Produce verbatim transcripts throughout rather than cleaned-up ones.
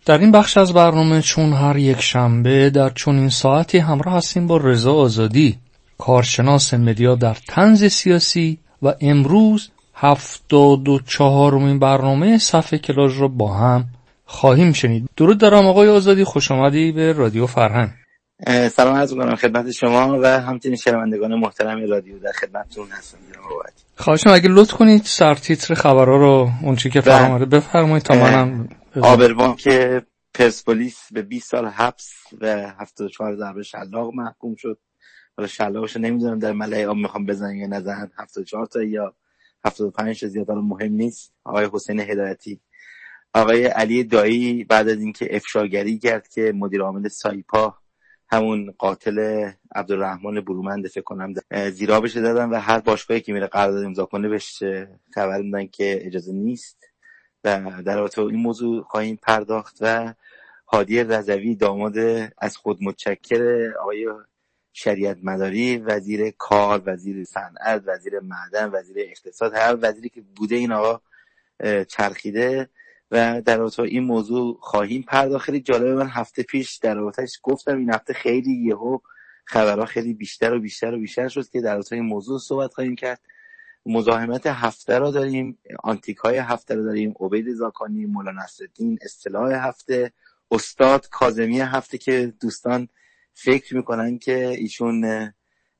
در این بخش از برنامه چون هر یک شنبه در چنین ساعتی همراه هستیم با رضا آزادی، کارشناس مدیا در طنز سیاسی، و امروز هفتاد و چهارمین برنامه صفحه کلاژ را با هم خواهیم شنید. درود دارم آقای آزادی، خوش آمدی به رادیو فرهنگ. سلام عرض می‌کنم خدمت شما و همچنین شنوندگان محترم رادیو، در خدمتتون هستم. خواهش می‌کنم اگه لطف کنید سرتیتر خبرها رو اون چیزی که فراموده بفرمایید تا منم. آبروان که پرسپولیس به بیست سال حبس و هفتاد و چهار ضربه شلاق محکوم شد. حالا شلاقش نمیدونم در ملأ عام میخوام بزنن یا نزنن، هفتاد و چهار تا یا هفتاد و پنج تا زیاد مهم نیست. آقای حسین هدایتی، آقای علی دایی بعد از اینکه افشاگری کرد که مدیر عامل سایپا همون قاتل عبدالرحمن برومند فکر کنم زیرابش دادن و هر باشگاهی که میره قرارداد امضا کنه بهش خبر میدن که اجازه نیست. و در رابطه این موضوع خواهیم پرداخت. و هادی رضوی داماد از خود متشکر آقای شریعت مداری، وزیر کار، وزیر صنعت، وزیر معدن، وزیر اقتصاد، هر وزیری که بوده این آقا چرخیده و در رابطه این موضوع خواهیم پرداخت. خیلی جالبه، من هفته پیش در رابطهش گفتم این هفته خیلی یهو خبرها خیلی بیشتر و بیشتر و بیشتر شد که در رابطه این موضوع صحبت خواهیم کرد. مزاحمت هفته را داریم، آنتیک های هفته را داریم، عبید زاکانی، مولانا نصرالدین، اصطلاح هفته، استاد کاظمی هفته که دوستان فکر میکنن که ایشون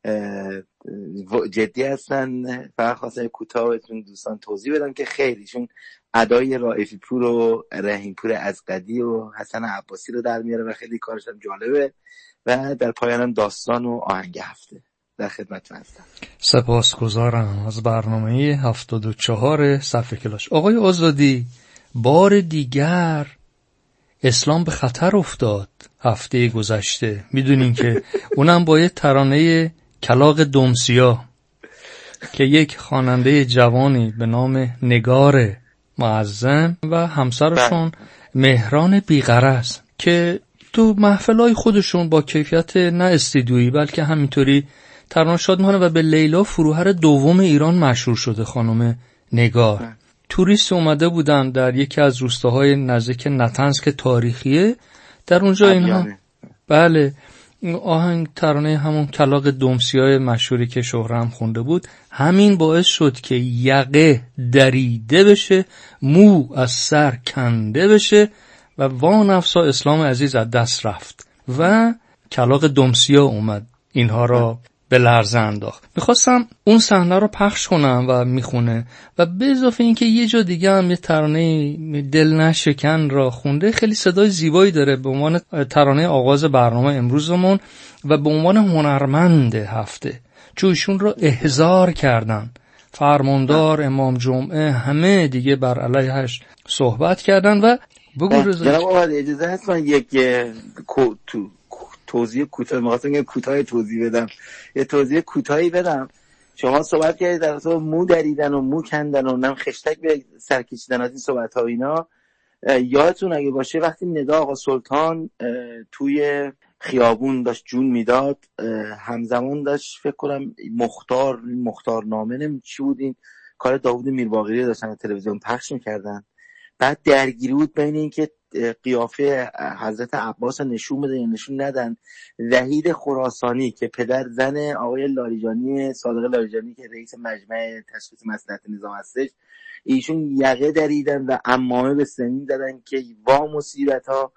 جدی هستن. فقط خواستم کوتاه بهتون دوستان توضیح بدم که خیلی ایشون ادای رائفی پور و رحیم پور ازقدی و حسن عباسی رو در میاره و خیلی کارش هم جالبه. و در پایانم داستان و آهنگ هفته. در خدمتتون هستم. سپاسگزارم از برنامه هفتاد و چهار صفحه کلاژ. آقای آزادی، بار دیگر اسلام به خطر افتاد هفته گذشته. میدونین که اونم با یه ترانه کلاغ دمسیا که یک خواننده جوانی به نام نگار معظم و همسرشون مهران بیغرض که تو محفلای خودشون با کیفیت نه استودیویی بلکه همینطوری ترانه شاد میکنه و به لیلا فروهر دوم ایران مشهور شده خانم نگار. توریست اومده بودن در یکی از روستاهای نزدیک نطنز که تاریخیه، در اونجا اینها بله آهنگ ترانه همون کلاغ دمسیای مشهوری که شهرام خونده بود، همین باعث شد که یقه دریده بشه، مو از سر کنده بشه و وانفسا اسلام عزیز از دست رفت و کلاغ دمسیا اومد اینها را به لرزه انداخت. میخواستم اون صحنه رو پخش کنم و میخونه و به اضافه اینکه یه جا دیگه هم یه ترانه دل نشکن را خونده، خیلی صدای زیبایی داره به عنوان ترانه آغاز برنامه امروزمون و به عنوان هنرمند هفته، چون ایشون رو احضار کردن فرماندار، امام جمعه، همه دیگه بر علیهش صحبت کردن. و بگو رضا جناب آقای اجازه هست من یک تو توضیح کوتاه می‌خواستم که کوتاه توضیح بدم یه توضیح کوتاهی بدم. شما صحبت کردید در تو مو دریدن و مو کندن و نم خشتک به سر کشیدن از این صحبت‌ها و اینا. یادتون اگه باشه وقتی ندا آقا سلطان توی خیابون داشت جون میداد، همزمان داشت فکر کنم مختار مختار نامه نمی چی بود، این کار داوود میرباقری داشتن تلویزیون پخش می‌کردن. بعد درگیری بود بین این که قیافه حضرت عباس نشون بده یا نشون ندن. وحید خراسانی که پدر زن آقای لاریجانی، صادق لاریجانی که رئیس مجمع تشخیص مصلحت نظام هستش، ایشون یقه دریدن و عمامه به سنین دادن که وا مصیبت ها،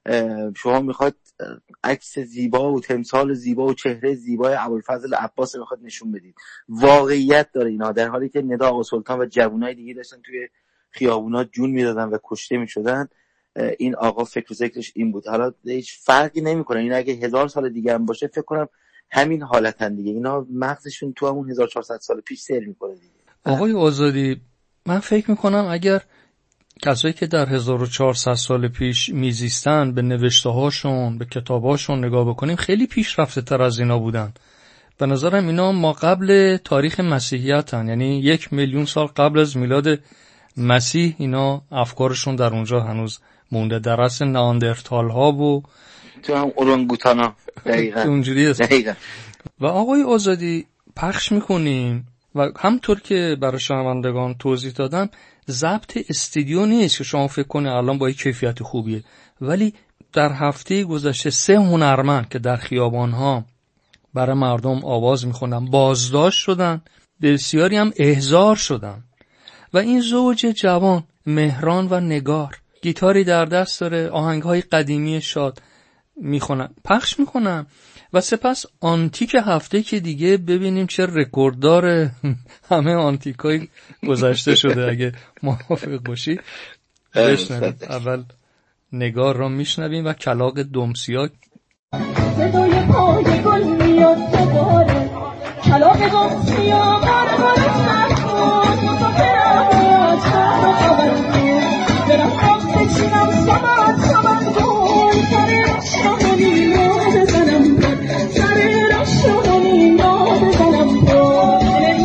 شما میخواد عکس زیبا و تمثال زیبا و چهره زیبای ابوالفضل عباس میخواد نشون بدید. واقعیت داره اینا، در حالی که ندا آقا سلطان و جوانای دیگه داشتن توی خیابونا جون میدادن و کشته میشدن، این آقا فکر و ذکرش این بود. حالا هیچ فرقی نمیکنه، این اگه هزار سال دیگه هم باشه فکر کنم همین حالتن دیگه. اینا مغزشون تو همون هزار و چهارصد سال پیش سیر میکنه دیگه. آقای آزادی، من فکر میکنم اگر کسایی که در هزار و چهارصد سال پیش میزیستن به نوشته هاشون، به کتاب هاشون نگاه بکنیم، خیلی پیشرفته تر از اینا بودن. به نظرم اینا ما قبل تاریخ مسیحیتن، یعنی یک میلیون سال قبل از میلاد مسیح اینا افکارشون در اونجا هنوز مونده، در اصل ناندرتال ها و تو هم اورانگوتانا دقیقاً اونجوری است. دقیقاً. و آقای آزادی پخش میکنیم و همطور که برای شنوندگان توضیح دادم ضبط استودیو نیست که شما فکر کنه الان با کیفیت خوبیه، ولی در هفته گذشته سه هنرمند که در خیابان‌ها برای مردم آواز میخونن بازداشت شدن، بسیاری هم احضار شدن. و این زوج جوان مهران و نگار گیتاری در دست داره، آهنگ‌های قدیمی شاد میخونن، پخش میکنن. و سپس آنتیک هفته که دیگه ببینیم چه رکورددار همه آنتیکای گذشته شده. اگه موافق باشی بشنویم. اول نگار را میشنویم و کلاغ دمسیاک. صدای پای گل میاد دوباره، کلاغ دمسیاک باره باره سر کن، مسافرم میاد شهر و خبر کن، برم خاک بچینم سمت سمت کن، سر شاهنی را بزنم کن، سر شاهنی را بزنم کن.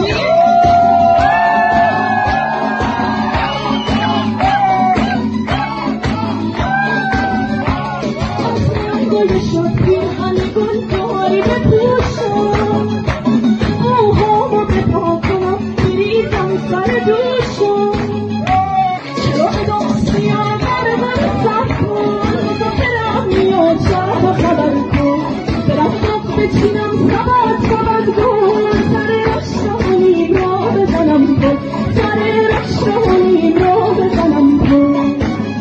گل شد پیرهن گل داری به پوشم، موهامو به پا کنم میریزم سر دوشم، چراغ دمسیاک بره بره سر کن، مسافرم میاد شهر و خبر کن، برم خاک بچینم سبد سبد کن، سر شاهنی را بزنم کن، سر شاهنی را بزنم کن.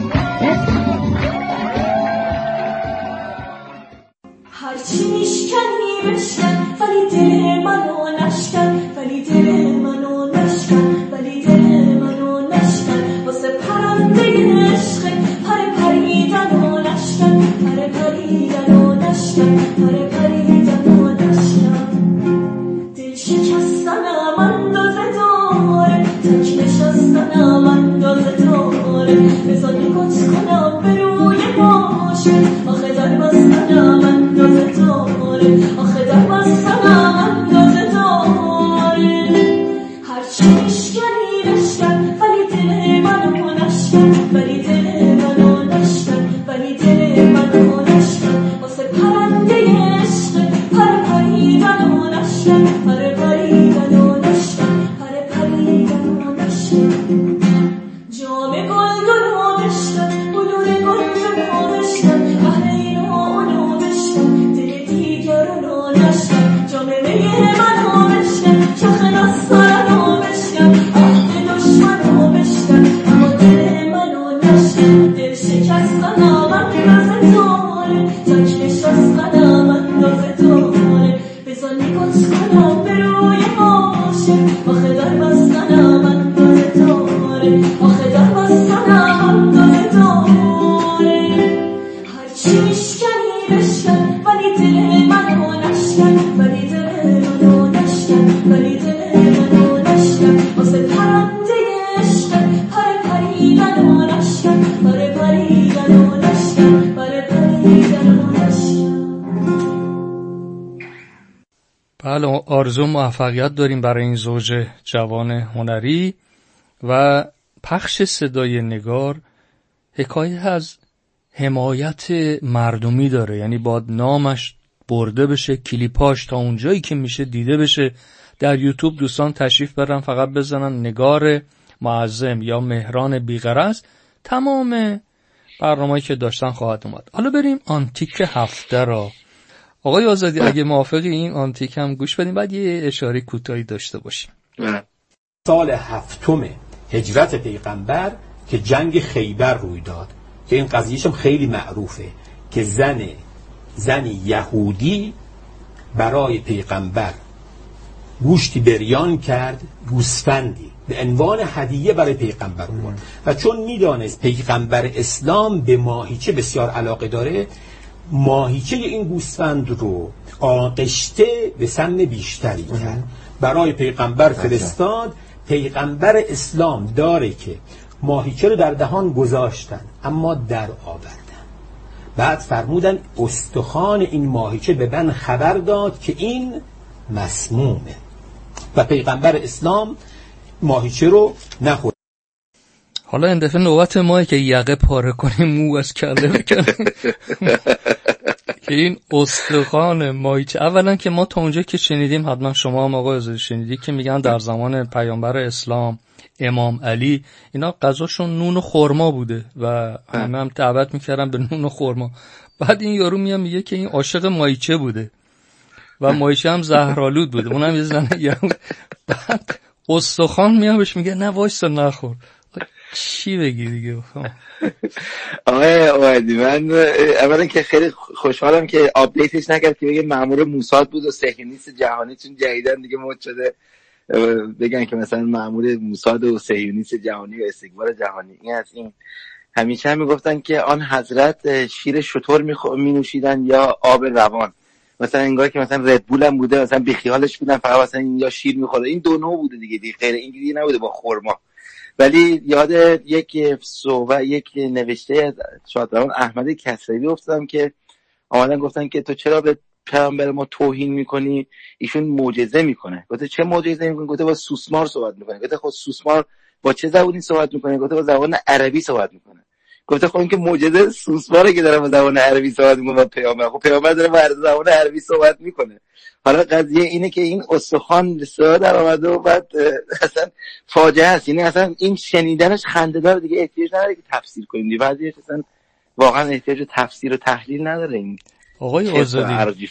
هرچی میشکنی بشکن، ولی دل منو نشکن، ولی دل منو نشکن، ولی دل منو نشکن، واسه پرنده عشق پر پریدن و نشکن، پر پریدن و نشکن، پر پریدن و نشکن. دل شکستنم اندازه داره، تک نشستنم اندازه داره، بذار نگات کنم به روی ماشین، آخه در بستنم اندازه داره، آخه در بستنم اندازه داره. هرچی میشکنی بشکن، ولی دل منو نشکن، ولی دل منو نشکن، ولی دل منو نشکن، واسه پرنده عشق پر پریدن و نشکن، پر پریدن و نشکن، پر پریدن و نشکن. جام گلدون رو بشکن، بلور گلدون رو بشکن، اهل اینو رو بشکن، دل دیگر رو نشکن، جام می من رو بشکن، شاخ نستارن رو بشکن، عهد دشمن رو بشکن، اما دل من رو نشکن. دل شکستنم اندازه داره، تک نشستنم اندازه داره، بذار نگات کنم به روی ماشین، آخه در بستنم اندازه داره، آخه در بستنم اندازه داره. هرچی میشکنی بشکن، ولی دل منو نشکن، ولی دل منو نشکن، ولی دل منو نشکن، واسه پرنده عشق پر پریدن و نشکن، پر پریدن و نشکن، پر پریدن و نشکن. بله، آرزو موفقیت داریم برای این زوج جوان هنری. و پخش صدای نگار حکایت از حمایت مردمی داره، یعنی باید نامش برده بشه، کلیپاش تا اونجایی که میشه دیده بشه. در یوتیوب دوستان تشریف برن، فقط بزنن نگار معظم یا مهران بیغرض، تمام برنامه‌ای که داشتن خواهد اومد. حالا بریم آنتیک هفته را. آقای آزادی اگه موافقی این آنتیک هم گوش بدیم، بعد یه اشاره کوتاهی داشته باشیم. سال هفتم هجرت پیغمبر که جنگ خیبر روی داد، که این قضیهشم خیلی معروفه که زن زنی یهودی برای پیغمبر گوشتی بریان کرد، گوسفندی به عنوان هدیه برای پیغمبر بود. و چون میدانست پیغمبر اسلام به ماهیچه بسیار علاقه داره، ماهیچه این گوسفند رو آغشته به سم بیشتری کرد، برای پیغمبر فرستاد. پیغمبر اسلام داره که ماهیچه رو در دهان گذاشتن اما در آوردن، بعد فرمودن استخوان این ماهیچه به من خبر داد که این مسمومه و پیغمبر اسلام ماهیچه رو نخورد. حالا این دفعه نوبت ماه که یقه پاره کنیم، مو از کله بکنیم. که این استخوان مایچه، اولا که ما تا اونجا که شنیدیم، حتما شما هم آقای آزادی شنیدید که میگن در زمان پیامبر اسلام امام علی اینا غذاشون نون و خرما بوده و همه هم دعوت میکردن به نون و خرما. بعد این یارو میاد میگه که این عاشق مایچه بوده و مایچه هم زهرآلود بوده، اونم یه زنه. بعد استخوان میاد بهش میگه نه وایسا نخور. چی بگی دیگه؟ آقای اوادی، من اولا که خیلی خوشحالم که آپدیتش نکرد که بگه مأمور موساد بود و صهیونیست جهانی، چون جدیدن دیگه مد شده بگن که مثلا مأمور موساد و صهیونیست جهانی و استکبار جهانی. این از این. همیشه هم میگفتن که آن حضرت شیر شتر می نوشیدن یا آب روان، مثلا انگار که مثلا ردبول هم بوده، مثلا بیخیالش بودن فقط مثلا این یا شیر میخوره. این دو نوع بوده دیگه، دیگه غیر اینجوری نبوده با خرما. ولی یاد یک صحبت یک نوشته از شادروان احمد کسروی افتادم که آمدن گفتن که تو چرا به پیامبر ما توهین میکنی؟ ایشون معجزه میکنه. گفته چه معجزه میکنه؟ گفته با سوسمار صحبت میکنه. گفته خب سوسمار با چه زبانی صحبت میکنه؟ گفته با زبان عربی صحبت میکنه. گفته خب این که معجزه سوسماره که داره با زبان عربی صحبت میکنه با پیامبر. خب پیامبر داره با زبان عربی صحبت میکنه. حالا قضیه اینه که این استخوان بسیار در آمده و بعد اصلا فاجعه است. یعنی اصلا این شنیدنش خنده‌دار دیگه، احتیاج نداره که تفسیر کنیم دیگه. بعضیش اصلا واقعا احتیاج به تفسیر و تحلیل نداره. این آقای آزادی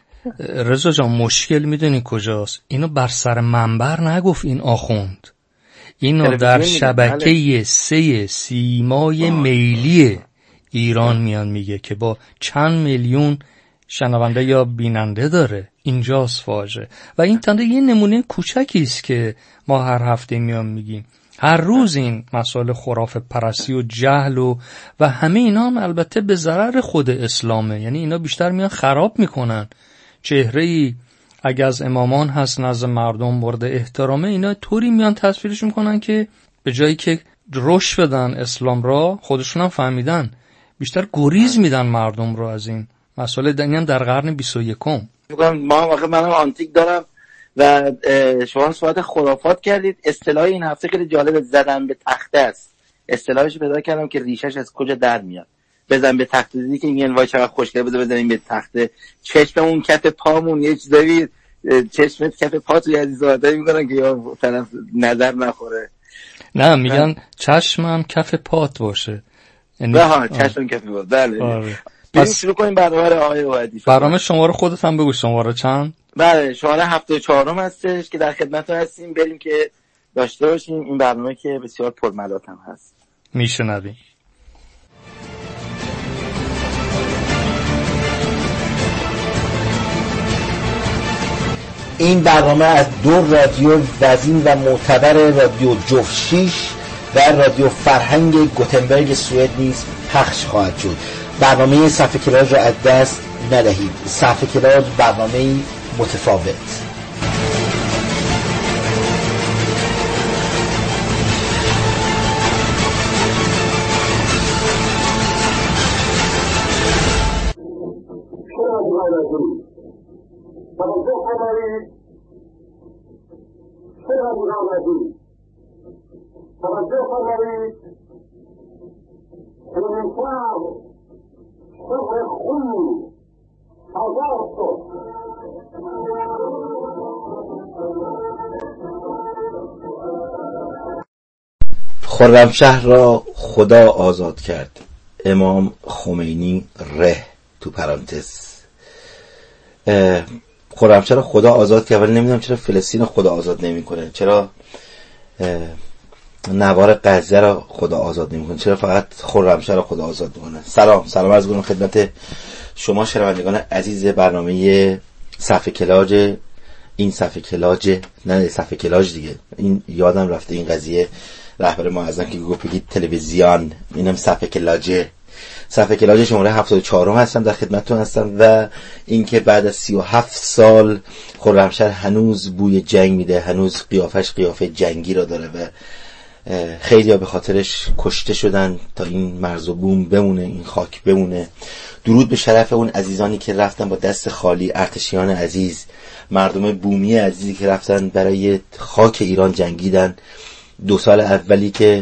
رضا جان، مشکل میدونی کجاست؟ اینو بر سر منبر نگفت این آخوند، اینو در شبکه سه سیمای میلی ایران میان میگه که با چند میلیون شنونده یا بیننده داره. اینجاست فاجعه. و این تنده یه نمونه کوچکی است که ما هر هفته میان میگیم. هر روز این مسائل خرافه پرستی و جهل و و همه اینا هم البته به ضرر خود اسلامه. یعنی اینا بیشتر میان خراب میکنن. چهره‌ای اگه از امامان هست نزد مردم مورد احترامه، اینا طوری میان تصویرش میکنن که به جایی که رشد بدن اسلام را، خودشون هم فهمیدن بیشتر گریز میدن مردم رو از این مسئله. دنیام در قرن بیست و یکم. ما واقعا منم آنتیک دارم و شما صحبت خرافات کردید. اصطلاح این هفته خیلی جالب، زدن به تخته است. اصطلاحش پیدا کردم که ریشش از کجا در میاد. بزن به تخته، دیدی که میگن وای چقدر خوشگله بده بزنیم به تخته. چشممون کف پامون یه چیزایی، چشمت کف پا توی عزیز وادایی میکنن که یا طرف نظر نخوره. نه میگن چشمم کف پات باشه. نه ها چشمم کف پات. بله. آره. بریم شروع کنیم برنامه رو آقای وادی. برنامه شماره خودت هم بگو، شماره چند؟ بله شماره هفتاد و چهارم هستش که در خدمتتون هستیم. بریم که داشته باشیم این برنامه که بسیار پرملات هم هست. میشنویم. این برنامه از دو رادیو وزین و معتبر، رادیو جفت شیش و رادیو فرهنگ گوتنبرگ سوئد نیز پخش خواهد شد. برنامه صفحه کلاژ را از دست ندهید. صفحه کلاژ برنامه متفاوت. توجه فرمایید، چرا می‌آمدید؟ توجه فرمایید، که امشب صبح خوبی آزاد شد. خرمشهر را خدا آزاد کرد. امام خمینی ره تو پرانتز. خرمشهر را خدا آزاد کرد، ولی نمیدونم چرا فلسطین خدا آزاد نمیکنه، چرا نوار غزه را خدا آزاد نمیکنه، چرا فقط خرمشهر را خدا آزاد میکنه. سلام سلام عرض می‌کنم خدمت شما شنوندگان عزیز برنامه صفحه کلاژ. این صفحه کلاژ نه صفحه کلاژ دیگه، این یادم رفته این قضیه. رهبر معظم که گفت بگید تلویزیون، اینم صفحه کلاژ. صفحه کلاژ شماره هفتاد و چهار هستم، در خدمتتون هستم. و اینکه بعد از سی و هفت سال خرمشهر هنوز بوی جنگ میده، هنوز قیافش قیافه جنگی را داره و خیلی ها به خاطرش کشته شدن تا این مرز و بوم بمونه، این خاک بمونه. درود به شرف اون عزیزانی که رفتن با دست خالی، ارتشیان عزیز، مردم بومی عزیزی که رفتن برای خاک ایران جنگیدن. دو سال اولی که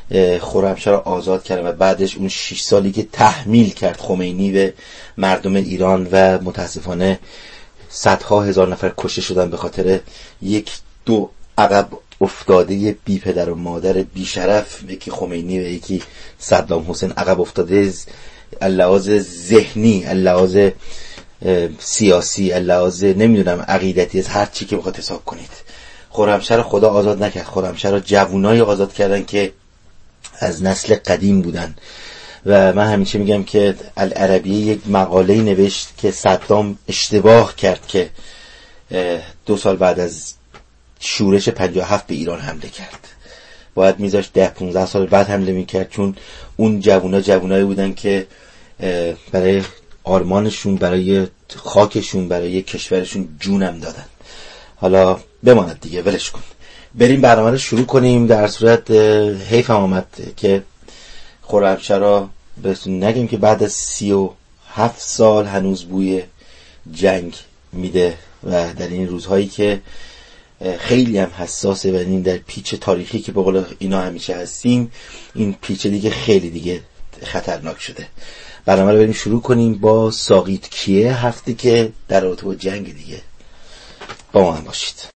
خرمشاه را آزاد کردن و بعدش اون شش سالی که تحمیل کرد خمینی به مردم ایران و متاسفانه صدها هزار نفر کشته شدن به خاطر یک دو عقب افتاده بی پدر و مادر بی شرف، یکی خمینی و یکی صدام حسین عقب افتاده، اللحاظ ذهنی، اللحاظ سیاسی، اللحاظ نمیدونم عقیدتی، از هر چی که بخواد حساب کنید. خرمشاه خدا آزاد نکرد. خرمشاه جوونای آزاد کردن که از نسل قدیم بودن و من همیشه میگم که العربیه یک مقاله نوشت که صدام اشتباه کرد که دو سال بعد از شورش پنجاه و هفت به ایران حمله کرد. باید میذاشت ده پونزده سال بعد حمله میکرد، چون اون جوونا جوونایی بودن که برای آرمانشون، برای خاکشون، برای کشورشون جونم دادن. حالا بماند دیگه، ولش کن، بریم برنامه رو شروع کنیم. در صورت حیفم آمد که خرمشاه را بهتون نگیم که بعد از سی و هفت سال هنوز بوی جنگ میده و در این روزهایی که خیلی هم حساسه و این در پیچ تاریخی که به قول اینا همیشه هستیم، این پیچ دیگه خیلی دیگه خطرناک شده. برنامه رو بریم شروع کنیم با ساقیت کیه، هفته که در رابطه با جنگ دیگه. با ما هم باشید.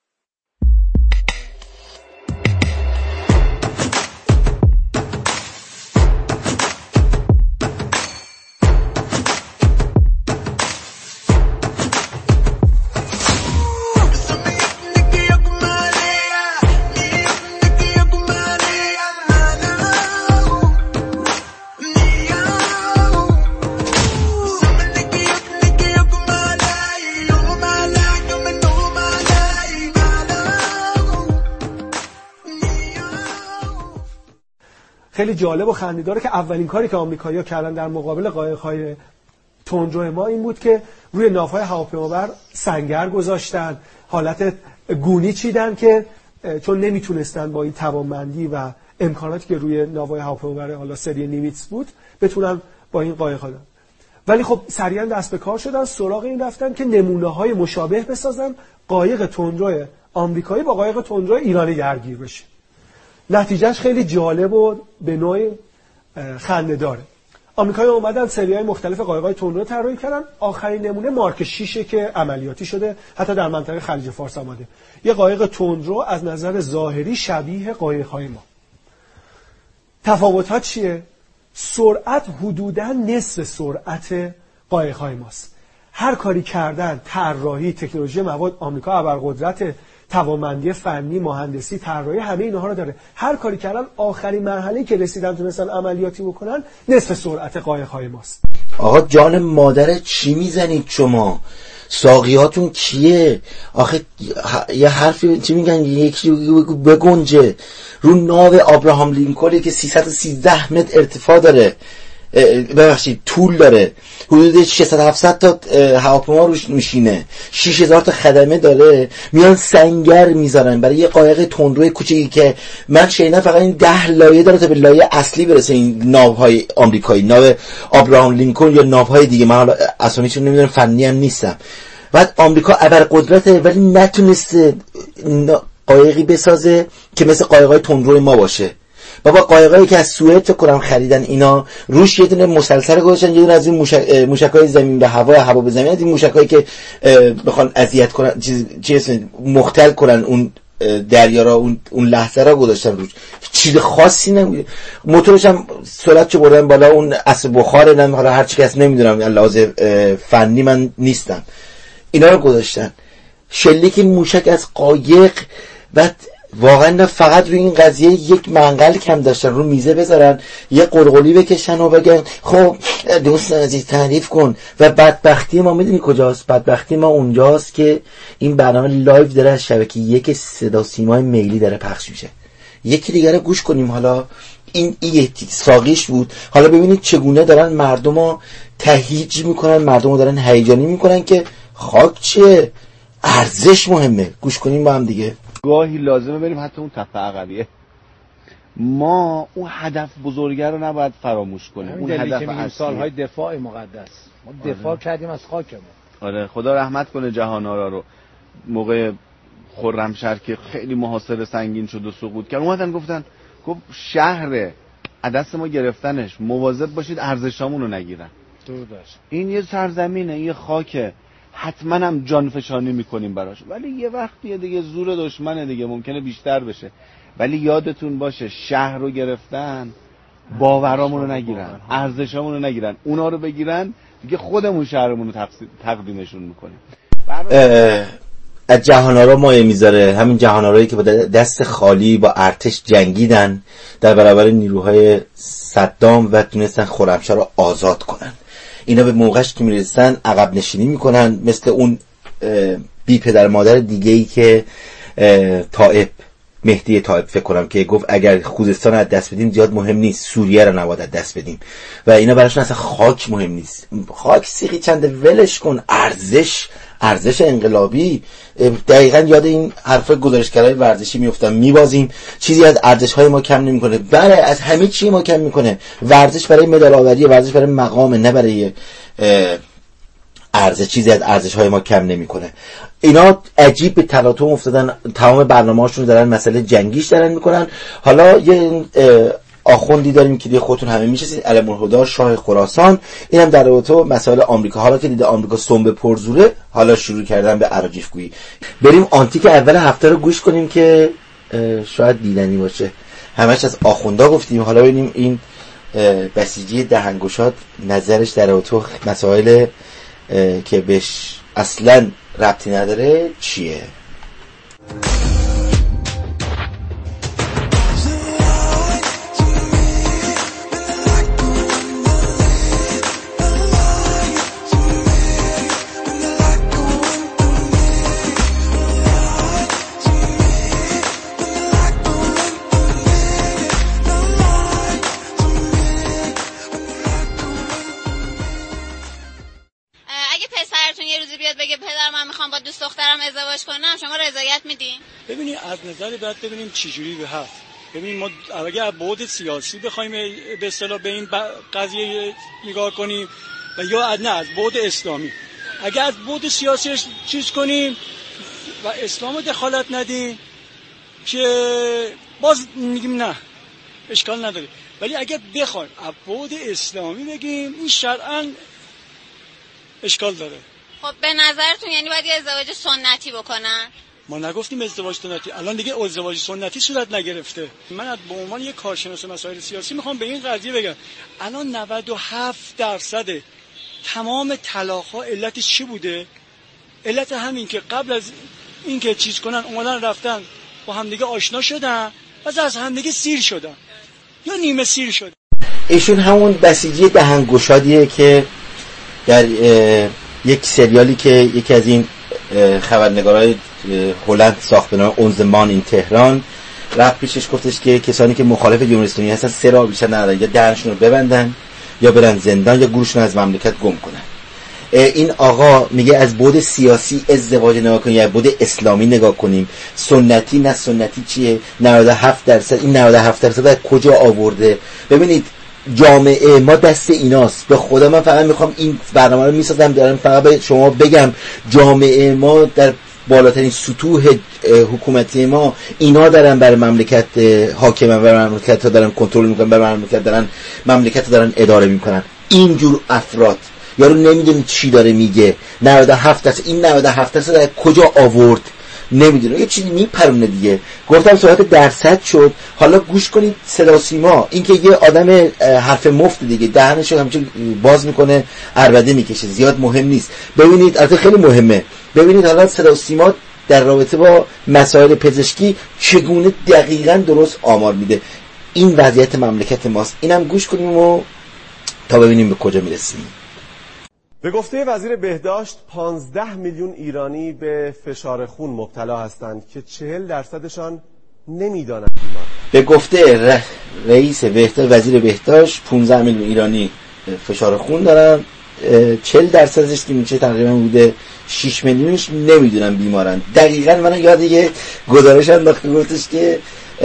خیلی جالب و خنده‌داره که اولین کاری که آمریکایی‌ها کردن در مقابل قایق‌های تندرو ما این بود که روی ناوهای هواپیمابر سنگر گذاشتن، حالت گونی چیدن که چون نمیتونستن با این توانمندی و امکاناتی که روی ناوهای هواپیمابر حالا سری نیمیتس بود بتونن با این قایق‌ها دادن. ولی خب سریعا دست به کار شدن، سراغ این رفتن که نمونه‌های مشابه بسازن، قایق تندرو آمریکایی با قایق تندرو ایرانی درگیر بشه. نتیجهش خیلی جالب و به نوعی خنده داره. آمریکایی اومدن سری‌های مختلف قایق‌های تندرو طراحی کردن. آخرین نمونه مارک شش که عملیاتی شده، حتی در منطقه خلیج فارس آمده. یه قایق تندرو از نظر ظاهری شبیه قایق‌های ما. تفاوت‌ها چیه؟ سرعت حدوداً نصف سرعت قایق‌های ماست. هر کاری کردن، طراحی، تکنولوژی مواد، آمریکا ابرقدرت، توانمندی فنی، مهندسی، طراحی، همه اینها رو داره. هر کاری کردن آخرین مرحله‌ای که رسیدن تونستن عملیاتی بکنن نصف سرعت قایق‌های ماست. آقا جان مادر چی میزنید شما؟ ساقیاتون کیه؟ آخه یه حرفی چی میگن، یکی بگنجه رو ناو ابراهام لینکلنی که سیصد و سیزده متر ارتفاع داره، ببخشید طول داره، حدود ششصد هفتصد تا هواپیما روش میشینه، شش هزار تا خدمه داره، میان سنگر میذارن برای یه قایق تندرو کوچیکی که من شنیدم فقط این ده لایه داره تا به لایه اصلی برسه. این ناوهای آمریکایی، ناو ابراهام لینکلن یا ناوهای دیگه، من حالا اسامیشون نمیدونم، فنی هم نیستم. بعد آمریکا ابرقدرته ولی نتونسته قایقی بسازه که مثل قایق‌های تندرو ما باشه. بابا قایقایی که از سوئد فکر کنم خریدن اینا، روش یه دونه مسلسل گذاشتن، یه دونه از این موشک موشکای زمین به هوا، هوا به زمین، از این موشکایی که بخوان اذیت کنن، چیز چیز مختل کنن اون دریا را، اون اون لحظه را گذاشتن روش. چیز خاصی نمیده. موتورش هم سرعتشو بردن بالا، اون اصل بخار نم، حالا هر چی کس نمیدونم، لازم فنی من نیستم. اینا رو گذاشتن. شلیک موشک از قایق. بعد واقعا فقط روی این قضیه یک منقل کم داشتن، رو میزه بذارن، یه قرقلی بکشن و بگن خب دوست عزیز تعریف کن. و بدبختی ما میدونی کجاست؟ بدبختی ما اونجاست که این برنامه لایو داره از شبکه یک صدا سیمای میلی داره پخش میشه. یکی دیگه رو گوش کنیم. حالا این این ساقیش بود. حالا ببینید چگونه دارن مردمو تهییج میکنن، مردمو دارن هیجانی میکنن که خاک چیه، ارزش مهمه. گوش کنیم با هم دیگه. گاهی لازمه بریم حتی اون تپه عقبیه. ما اون هدف بزرگه رو نباید فراموش کنیم. اون هدف اصلی سالهای دفاع مقدس ما دفاع آره. کردیم از خاکمون. آره خدا رحمت کنه جهان‌آرا رو. موقع خرمشهر که خیلی محاصره سنگین شد و سقوط کرد، اومدن گفتن گفت شهر دست ما گرفتنش، مواظب باشید ارزشامون رو نگیرن. این یه سرزمینه، یه خاکه، حتما هم جان فشانی میکنیم براش، ولی یه وقتیه دیگه زور دشمنه دیگه، ممکنه بیشتر بشه. ولی یادتون باشه شهر رو گرفتن، باورامون رو نگیرن، ارزشامون رو نگیرن، اونا رو بگیرن دیگه خودمون شهرمون رو تقدیمشون میکنیم. از جهان‌آرا مایه میذاره، همین جهان‌آرایی که با دست خالی با ارتش جنگیدن در برابر نیروهای صدام و تونستن خرمشهر رو آزاد کنن. اینا به موقعش که میرسن عقب نشینی میکنن، مثل اون بی پدر مادر دیگه‌ای که طائب، مهدی طائب فکر کنم، که گفت اگر خوزستان از دست بدیم زیاد مهم نیست، سوریه رو نباید از دست بدیم. و اینا براشون اصلا خاک مهم نیست، خاک سیخی چنده ولش کن، ارزش ارزش انقلابی. دقیقاً یاد این حرفای گزارشگرای ورزشی میافتم، میبازیم چیزی از ارزش های ما کم نمیکنه. بله از همه چی ما کم میکنه. ورزش برای مدال آوری، ورزش برای مقامه، نه برای ارزش. چیزی از ارزش های ما کم نمیکنه. اینا عجیب به تلاطم افتادن، تمام برنامه‌هاشون رو دارن مسئله جنگیش دارن میکنن. حالا یه آخوندی داریم که دیگه خودتون همه میشناسید، علم الهدی شاه خراسان، اینم در رابطه با مسائل آمریکا. حالا که دیده آمریکا سنبه پرزوره، حالا شروع کردن به اراجیف گویی. بریم آنتیک اول هفته رو گوش کنیم که شاید دیدنی باشه. همش از آخوندا گفتیم، حالا ببینیم این بسیجی دهنگشاد نظرش در رابطه مسائل که بهش اصلا ربطی نداره چیه. ازدواج کنم شما رضایت میدین؟ ببینید از نظر بعد ببینیم چجوری به هست. ببینید ما اگه از بعد سیاسی بخوایم به اصطلاح به این قضیه نگاه کنیم و یا نه از بعد اسلامی، اگه از بعد سیاسی چیز کنیم و اسلام دخالت ندیم که باز میگیم نه اشکال نداره. ولی اگه بخوایم از بعد اسلامی بگیم این شرعاً اشکال داره. خب به نظرتون یعنی باید یه ازدواج سنتی بکنن؟ ما نگفتیم ازدواج سنتی، الان دیگه ازدواج سنتی صورت نگرفته. من به عنوان یک کارشناس مسائل سیاسی میخوام به این قضیه بگم الان نود و هفت درصد تمام طلاق‌ها علتش چی بوده؟ علت همین که قبل از اینکه چیز کنن اومدن رفتن با همدیگه آشنا شدن و از همدیگه سیر شدن یا نیمه سیر شدن. ایشون همون بسیجی دهنگشادیه که در یک سریالی که یکی از این خبرنگارای هلند ساخت به نام اون زمان این تهران رفت پیشش گفتش که کسانی که مخالف جمهوری اسلامی هستن سه راه بیشتر ندارن، یا دهنشون رو ببندن یا برن زندان یا گورشون از مملکت گم کنن. این آقا میگه از بعد سیاسی ازدواج نگاه کنیم یا بعد اسلامی نگاه کنیم، سنتی نه سنتی چیه؟ نود و هفت درصد این نود و هفت درصد از کجا آورده؟ ببینید جامعه ما دست ایناست. به خدا من فقط میخوام این برنامه رو میسازم دارم فقط به شما بگم جامعه ما در بالاترین سطوح حکومتی ما اینا دارن برای مملکت حاکمن، برای مملکت دارن کنترل میکنن، برای مملکت دارن مملکت دارن اداره میکنن. اینجور افراد یارو نمیدونه چی داره میگه. نود و هفت درصد این نود و هفت درصد از کجا آورد نمیدونه، یه چیزی میپرونه دیگه. گفتم صحبت درصد شد، حالا گوش کنید صدا سیما. این که یه آدم حرف مفت دیگه دهنش رو همچون باز میکنه عربده میکشه، زیاد مهم نیست. ببینید البته خیلی مهمه، ببینید حالا صدا سیما در رابطه با مسائل پزشکی چگونه دقیقاً درست آمار میده. این وضعیت مملکت ماست. اینم گوش کنیم و تا ببینیم به کجا میرسیم. به گفته وزیر بهداشت پانزده میلیون ایرانی به فشار خون مبتلا هستند که چهل درصدشان نمیدانند بیمار. به گفته رئیس بهداشت وزیر بهداشت پانزده میلیون ایرانی فشار خون دارن، چهل درصدش که میشه تقریبا بوده شش میلیونش نمیدونن بیمارن. دقیقاً من یاد یه گزارش انداخته گفتش که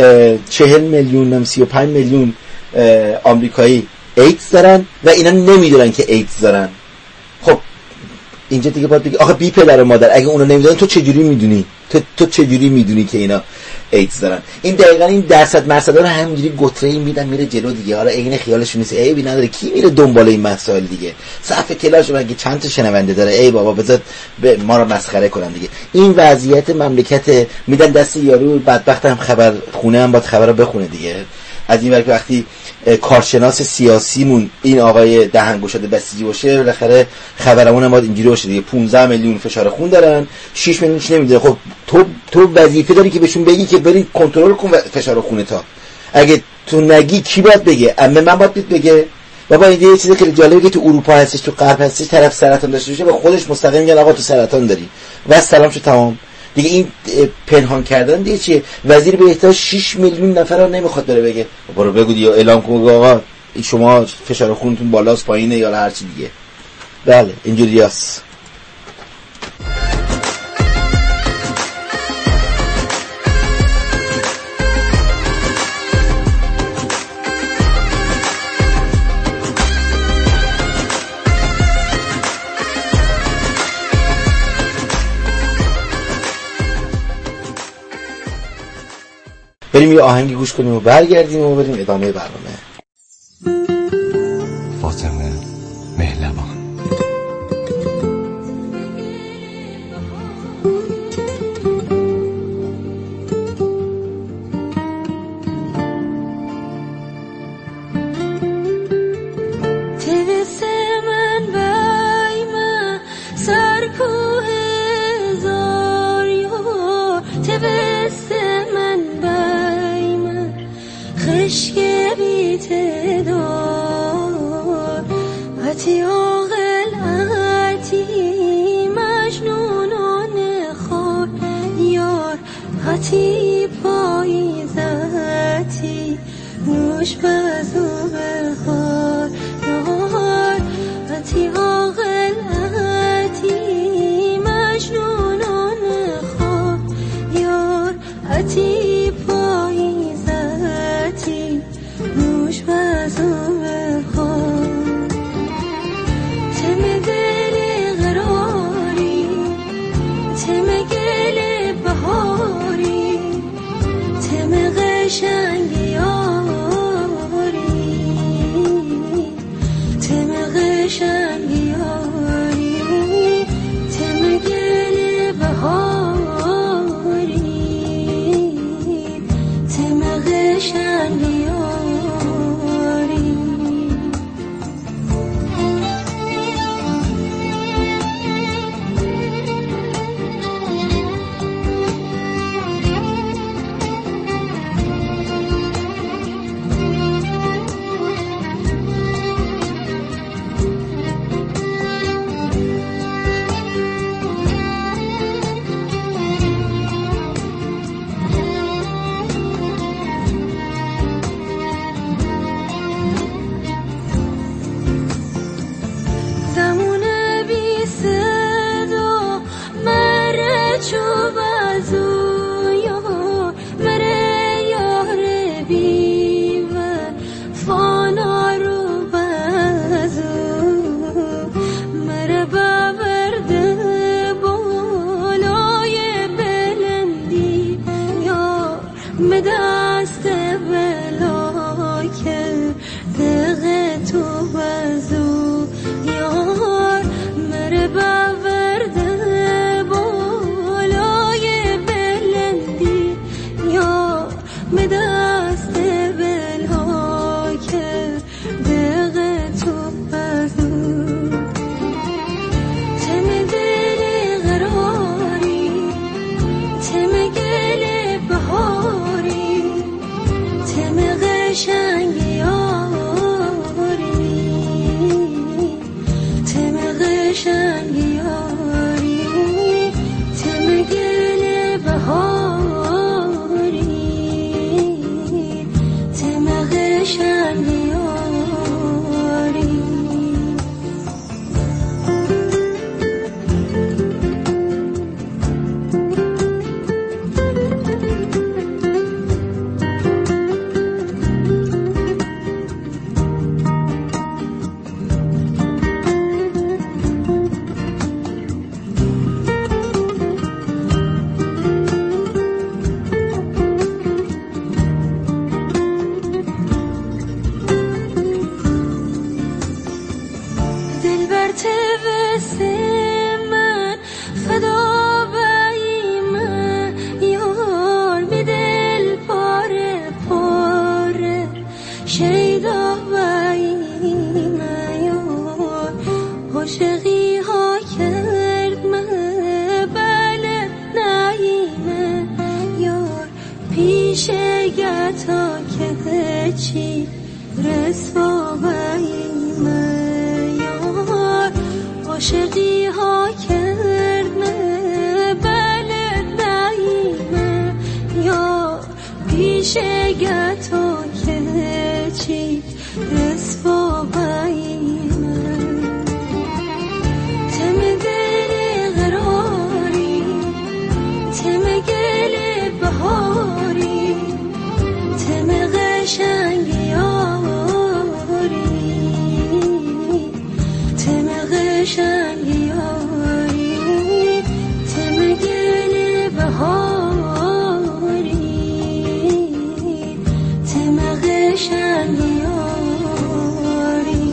چهل میلیون هم سی و پنج میلیون آمریکایی ایدز دارن و اینا نمیدونن که ایدز دارن. خب اینجا دیگه باید بگی آخه بی پدر مادر اگه اونو نمیدونن تو چجوری میدونی؟ تو تو چجوری میدونی که اینا ایدز دارن؟ این دقیقاً این درصد مسئله رو همینجوری گتره‌ای میدن میره جلو دیگه. حالا عین خیالش نیست ای بی نداره، کی میره دنبال این مسائل دیگه؟ صف کلاش مگه چند تا شنونده داره؟ ای بابا بذار ما رو مسخره کنن دیگه. این وضعیت مملکت میدن دست یارو بدبخت هم خبر خونه هم باید خبر رو بخونه دیگه. از این وقت وقتی کارشناس سیاسیمون این آقای دهنگشاده بسیجی باشه بالاخره خبرمون هم باید اینجوری باشه دیگه. پانزده میلیون فشار خون دارن، شش میلیونش نمیدونه. خب تو تو وظیفه داری که بهشون بگی که برید کنترل کن فشار خون تا. اگه تو نگی کی باید بگه؟ عمه من باید بگه؟ بابا این یه چیزی که جالبه که تو اروپا هستش، تو غرب هستش، طرف سرطان داشته باشه به خودش مستقیم میگن آقا تو سرطان داری و سلام شو تمام دیگه. این پنهان کردن دیگه چیه؟ وزیر بهداشت شش میلیون نفر رو نمیخواد بره بگه برو بگو یا اعلام کن آقا شما فشار خونتون بالاست پایینه یا هر چی دیگه. بله اینجوریه است. بریم یه آهنگی گوش کنیم و برگردیم و بریم ادامه برنامه. فاطمه مهلبان. حسرت واسه من فدا بایی من یار می دل پاره پاره شیدا بایی من یار عاشقی ها کرد من بله نایمه یار پیش گتا که چی رسوا بایی من یار عاشقی ها کرد من بله نایمه یار پیش گتا که چی رسوا بایی من تم دل قراری تم گل بهاری تم قشنگ یاری تم قشنگ یاری تم گل بهاری تم قشنگ یاری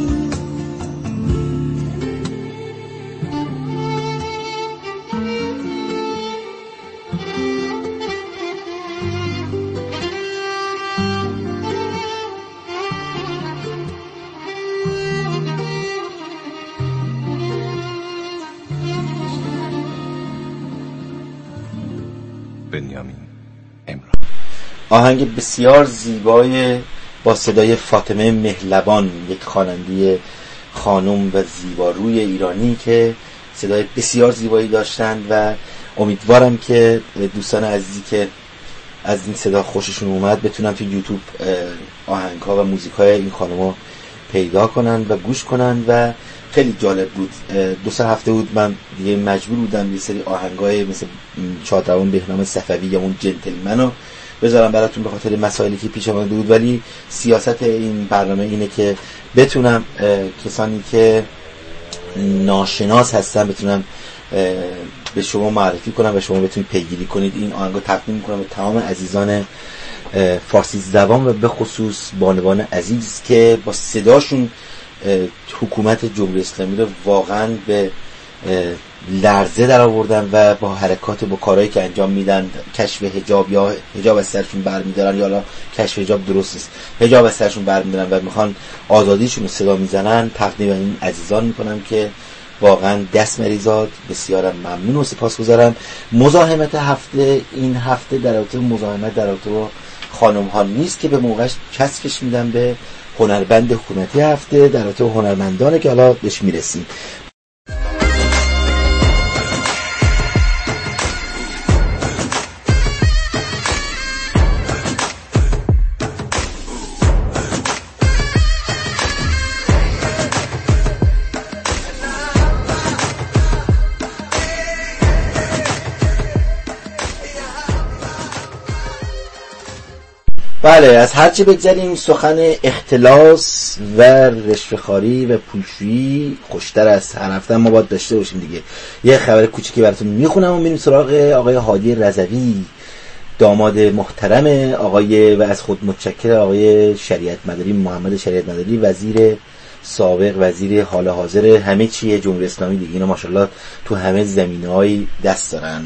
بنیامین امرا. آهنگ بسیار زیبای با صدای فاطمه مهلبان، یک خواننده خانم و زیباروی ایرانی که صدای بسیار زیبایی داشتند و امیدوارم که دوستان عزیزی که از این صدا خوششون اومد بتونن توی یوتیوب آهنگ‌ها و موزیک‌های این خانم‌ها پیدا کنن و گوش کنن و خیلی جالب بود. دو سه هفته بود من دیگه مجبور بودم یه سری آهنگای مثل شادروان بهنام صفوی یا اون جنتلمنو بذارم براتون به خاطر مسائلی که پیش آمده بود، ولی سیاست این برنامه اینه که بتونم کسانی که ناشناس هستن بتونم به شما معرفی کنم و شما بتونید پیگیری کنید. این آهنگو تقدیم میکنم به تمام عزیزان فارسی زبان و به خصوص بانوان عزیز که با صداشون حکومت جمهوری اسلامی رو واقعا به لرزه در آوردن و با حرکات با کارهایی که انجام میدن، کشف حجاب یا حجاب از سرشون برمیدارن یا لا کشف حجاب درست است، حجاب از سرشون برمیدارن و میخوان آزادیشون رو صدا میزنن، تقدیم این عزیزان میکنم که واقعا دست مریزاد. بسیارم ممنون و سپاسگزارم. مزاحمت هفته این هفته در رابطه مزاحمت در رابطه با خانم ها نیست که به موقعش کسفش میدم به هنربند حکومتی هفته در رابطه با هنرمندانه که حالا بهش میرسیم. بله، از هرچی بگذاریم سخن اختلاس و رشوه‌خواری و پولشویی خوشتر از هر هفته ما باید داشته باشیم دیگه. یه خبر کوچیکی براتون میخونم و میریم سراغ آقای هادی رضوی، داماد محترم آقای و از خود متشکر آقای شریعت مداری، محمد شریعت مداری، وزیر سابق، وزیر حال حاضر همه چیه جمهوری اسلامی دیگه. اینا ماشاءالله تو همه زمینه‌های دست دارن.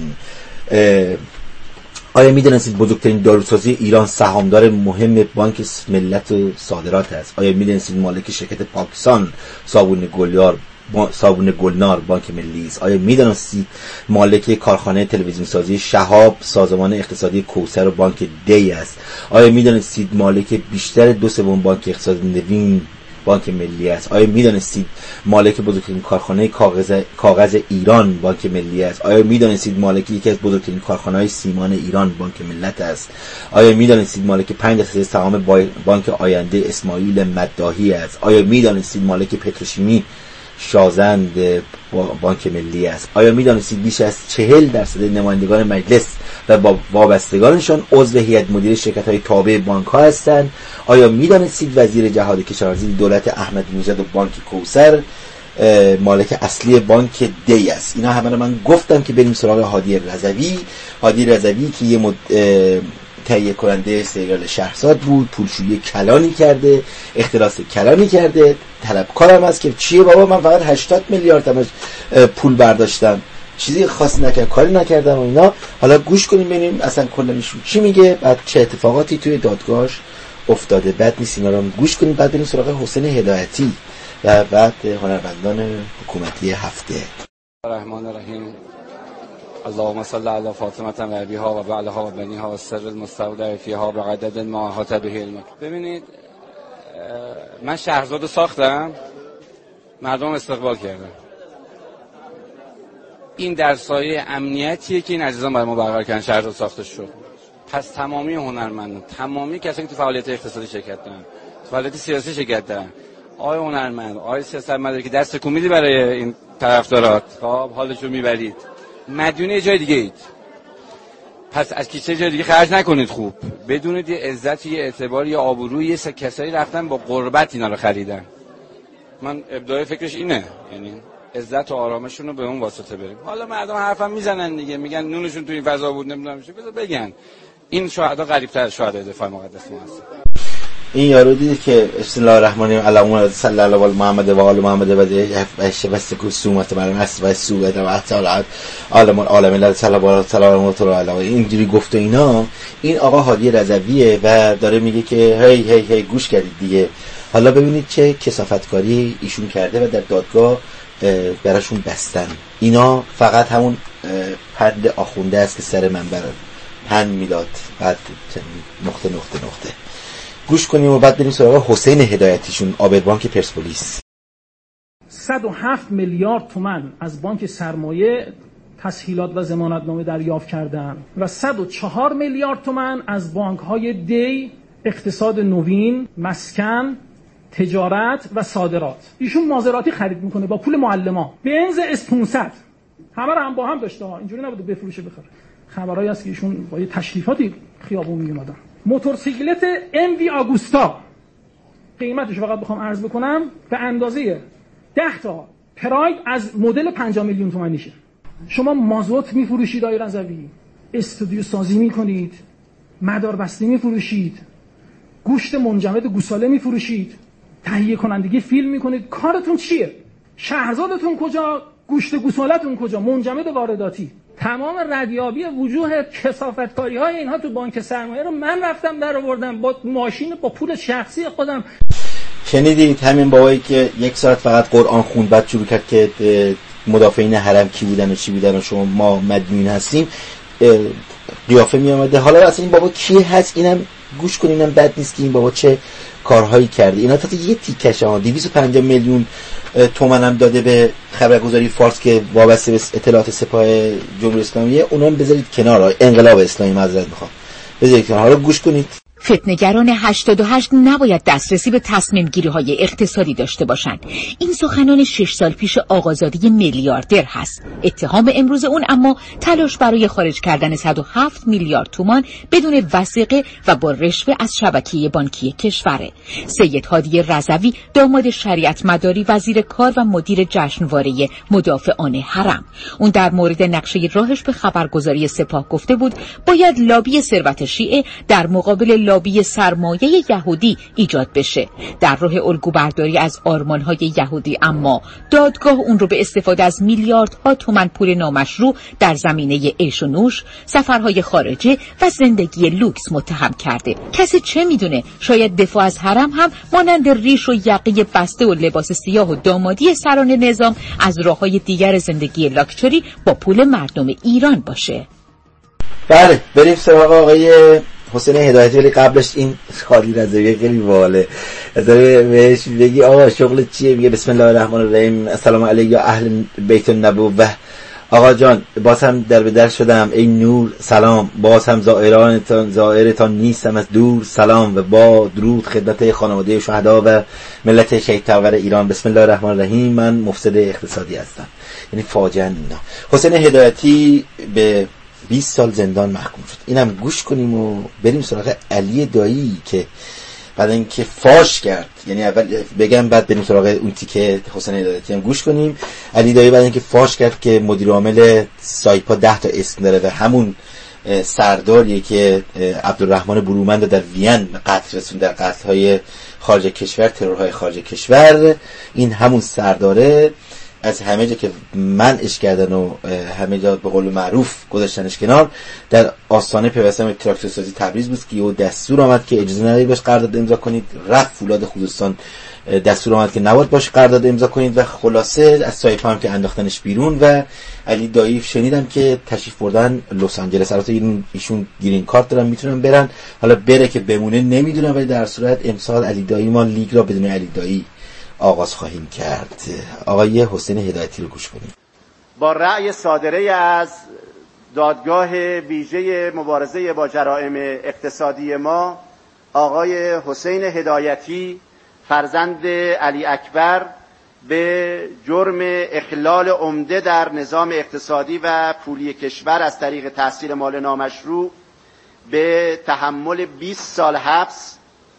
آیا می‌دانستید بزرگترین داروسازی ایران سهامدار مهم بانک ملت و صادرات است؟ آیا می‌دانستید مالک شرکت پاکستان صابون گلیار صابون گلنار بانک ملی است؟ آیا می‌دانستید مالک کارخانه تلویزیون سازی شهاب سازمان اقتصادی کوثر و بانک دی است؟ آیا می‌دانستید مالک بیشتر دو سوم بانک اقتصادی نوین بانک ملی است؟ آیا می‌دانستید مالک بزرگترین کارخانه کاغذ کاغذ ایران بانک ملی است؟ آیا می‌دانستید مالک یکی از بزرگترین کارخانه‌های سیمان ایران بانک ملت است؟ آیا می‌دانستید مالک پنج درصد سهام بانک آینده اسماعیل مداحی است؟ آیا می‌دانستید مالک پتروشیمی شازند بانک ملی است؟ آیا می‌دانستید بیش از چهل درصد نمایندگان مجلس و با وابستگانشان عضو هیئت مدیره شرکت‌های تابع بانک‌ها هستند؟ آیا می‌دانستید وزیر جهاد کشاورزی دولت احمد نژاد و بانک کوثر مالک اصلی بانک دی است؟ اینا همه رو من گفتم که بریم سراغ هادی رضوی. هادی رضوی که یه مد... تهیه کننده سریال شهرزاد بود، پولشویی کلانی کرده، اختلاس کلانی کرده، طلبکارم است که چیه بابا من فقط هشتاد میلیارد همش پول برداشتم، چیزی خاصی نکردم، کاری نکردم و اینا. حالا گوش کنیم ببینیم اصلا کلا ایشون چی میگه، بعد چه اتفاقاتی توی دادگاهش افتاده. بعد نیست اینا رو گوش کنیم، بعد بریم سراغ حسین هدایتی و بعد هنرمندان حکومتی هفته. الرحمن الرحیم. اللهم صل علی فاطمه و ابیها و بعلها و بنیها و سر المستودع فیها بعدد ما احاط به علمک. ببینید من شهرزاد ساختم، مردم استقبال کردن. این در سایه امنیتیه که این عزیزان برای ما برقرار کردن شهرزاد ساخته شد. پس تمامی هنرمندان، تمامی کسانی که تو فعالیت اقتصادی شرکت دارن، تو فعالیت سیاسی شرکت دارن، آقای هنرمند، آقای سیاستمدار که دست تکون میدی برای این طرفدارات، خب حالشو میبرید، مدیون یه جای دیگه اید. پس از کیسه جای دیگه خرج نکنید، خوب بدونید یه عزت، یه اعتبار، یه آبروی، یه کسایی رفتن با قربت اینا رو خریدن. من ابداع فکرش اینه، یعنی عزت و آرامشون رو به اون واسطه بریم. حالا مردم حرفم میزنن دیگه، میگن نونشون تو این فضا بود نمیدونم چی، بذار بگن. این شهدا قریب‌تر از شهدای دفاع مقدس ما هست. این یارو دیدی که بسم الله الرحمن الرحیم اللهم صل علی محمد و آل محمد و اش بس کوسومت برام است و سوء و تعالی عالم العالمین لا صلی الله سلام و علی اینجوری گفت و اینا. این آقا هادی رضویه و داره میگه که هی هی هی گوش کردید دیگه. حالا ببینید چه کثافتکاری ایشون کرده و در دادگاه براشون بستن. اینا فقط همون پند آخونده است که سر منبر پند میداد، بعد نقطه نقطه نقطه گوش کنیم و بعد بریم سراغ حسین هدایتیشون، آبربانک پرسپولیس. صد و هفت میلیارد تومان از بانک سرمایه تسهیلات و ضمانتنامه دریافت کردن و صد و چهار میلیارد تومان از بانک‌های دی، اقتصاد نوین، مسکن، تجارت و صادرات. ایشون مازراتی خرید میکنه با پول معلما، بنز اس پانصد، همه رو هم با هم داشته، اینجوری نبوده بفروشه بخره. خبرایی هست که ایشون با یه تشریفاتی خیابون میومدن. موتورسیکلت ام وی آگوستا قیمتش فقط بخوام عرض بکنم به اندازه ده تا پراید از مدل پنجاه میلیون تومانیشه. شما مازوت میفروشید آقای رضوی، استودیو سازی میکنید، مدار بسته میفروشید، گوشت منجمد گوساله میفروشید، تهیه کنندگی فیلم میکنید. کارتون چیه؟ شهرزادتون کجا؟ گوشت گوساله‌تون کجا؟ منجمد وارداتی. تمام ردیابی وجوه کثافتکاری های اینها تو بانک سرمایه رو من رفتم در آوردم با ماشین، با پول شخصی خودم. شنیدید همین بابایی که یک ساعت فقط قرآن خوند بعد شروع کرد که مدافعین حرم کی بودن و چی بودن و شما ما مدیون هستیم، قیافه می آمده. حالا اصلا این بابا کی هست؟ اینم گوش کنین، اینم بد نیست که این بابا چه کارهایی کرده. اینا تا یه تیکش ها دویست و پنجاه میلیون تومان هم داده به خبرگزاری فارس که وابسته به اطلاعات سپاه جمهوری اسلامی. اونا هم بذارید کنار، انقلاب اسلامی معذرت میخوام بذارید کنار. حالا گوش کنید. فتنه‌گران هشتاد و هشت نباید دسترسی به تصمیم گیری های اقتصادی داشته باشند. این سخنان شش سال پیش آقازاده میلیاردر هست. اتهام امروز اون اما تلاش برای خارج کردن صد و هفت میلیارد تومان بدون وثیقه و با رشوه از شبکه بانکی کشوره. سید هادی رضوی داماد شریعت مداری، وزیر کار و مدیر جشنواره مدافعان حرم، اون در مورد نقشه راهش به خبرگزاری سپاه گفته بود باید لابی ثروت شیعه در مقابل لابی سرمایه یهودی ایجاد بشه، در راه الگوبرداری از آرمان‌های یهودی. اما دادگاه اون رو به استفاده از میلیاردها تومان پول نامشروع در زمینه عیش و نوش، سفرهای خارجه و زندگی لوکس متهم کرده. کسی چه میدونه، شاید دفاع از حرم هم مانند ریش و یقه بسته و لباس سیاه و دامادی سران نظام از راه‌های دیگر زندگی لاکچری با پول مردم ایران باشه. بله بریم سراغ آقای حسین هدایتی. ولی قبلش این خالی رضوی خیلی باله، از بهش بگی آقا شغل چیه؟ میگه بسم الله الرحمن الرحیم السلام علیکم یا اهل بیت النبوه. آقا جان باز هم در به در شدم ای نور سلام، باز هم زائرانتان زائرتان نیستم از دور سلام و با درود خدمت خانواده شهدا و ملت شهید طور ایران. بسم الله الرحمن الرحیم. من مفسد اقتصادی هستم. یعنی فاجعه اینا. حسین هدایتی به بیست سال زندان محکوم شد. اینم گوش کنیم و بریم سراغ علی دایی که بعد اینکه فاش کرد، یعنی اول بگم بعد بریم سراغ اون تیکه حسین هدایتی هم گوش کنیم. علی دایی بعد اینکه فاش کرد که مدیر عامل سایپا ده تا اسم داره و همون سرداریه که عبدالرحمن برومند در وین قتل رسون در قتل‌های خارج کشور، ترورهای خارج کشور. این همون سرداره از همه جا که منعش کردن و همه جا به قول معروف گذاشتنش کنار، در آستانه پیوستن به تراکتورسازی تبریز بود که یه دستور آمد که اجازه ندارید باش قرارداد امضا کنید. رفت فولاد خوزستان، دستور آمد که نباید باش قرارداد امضا کنید و خلاصه از سایپا هم که انداختنش بیرون. و علی دایی شنیدم که تشریف بردن لس آنجلس. البته ایشون گرین کارت دارن میتونن برن، حالا بره که بمونه نمیدونم، ولی در صورت امسال علی دایی ما لیگ را بدون علی دایی آغاز خواهیم کرد. آقای حسین هدایتی رو گوش کنیم. با رأی صادره از دادگاه ویژه مبارزه با جرائم اقتصادی ما، آقای حسین هدایتی فرزند علی اکبر به جرم اخلال عمده در نظام اقتصادی و پولی کشور از طریق تحصیل مال نامشروع به تحمل بیست سال حبس،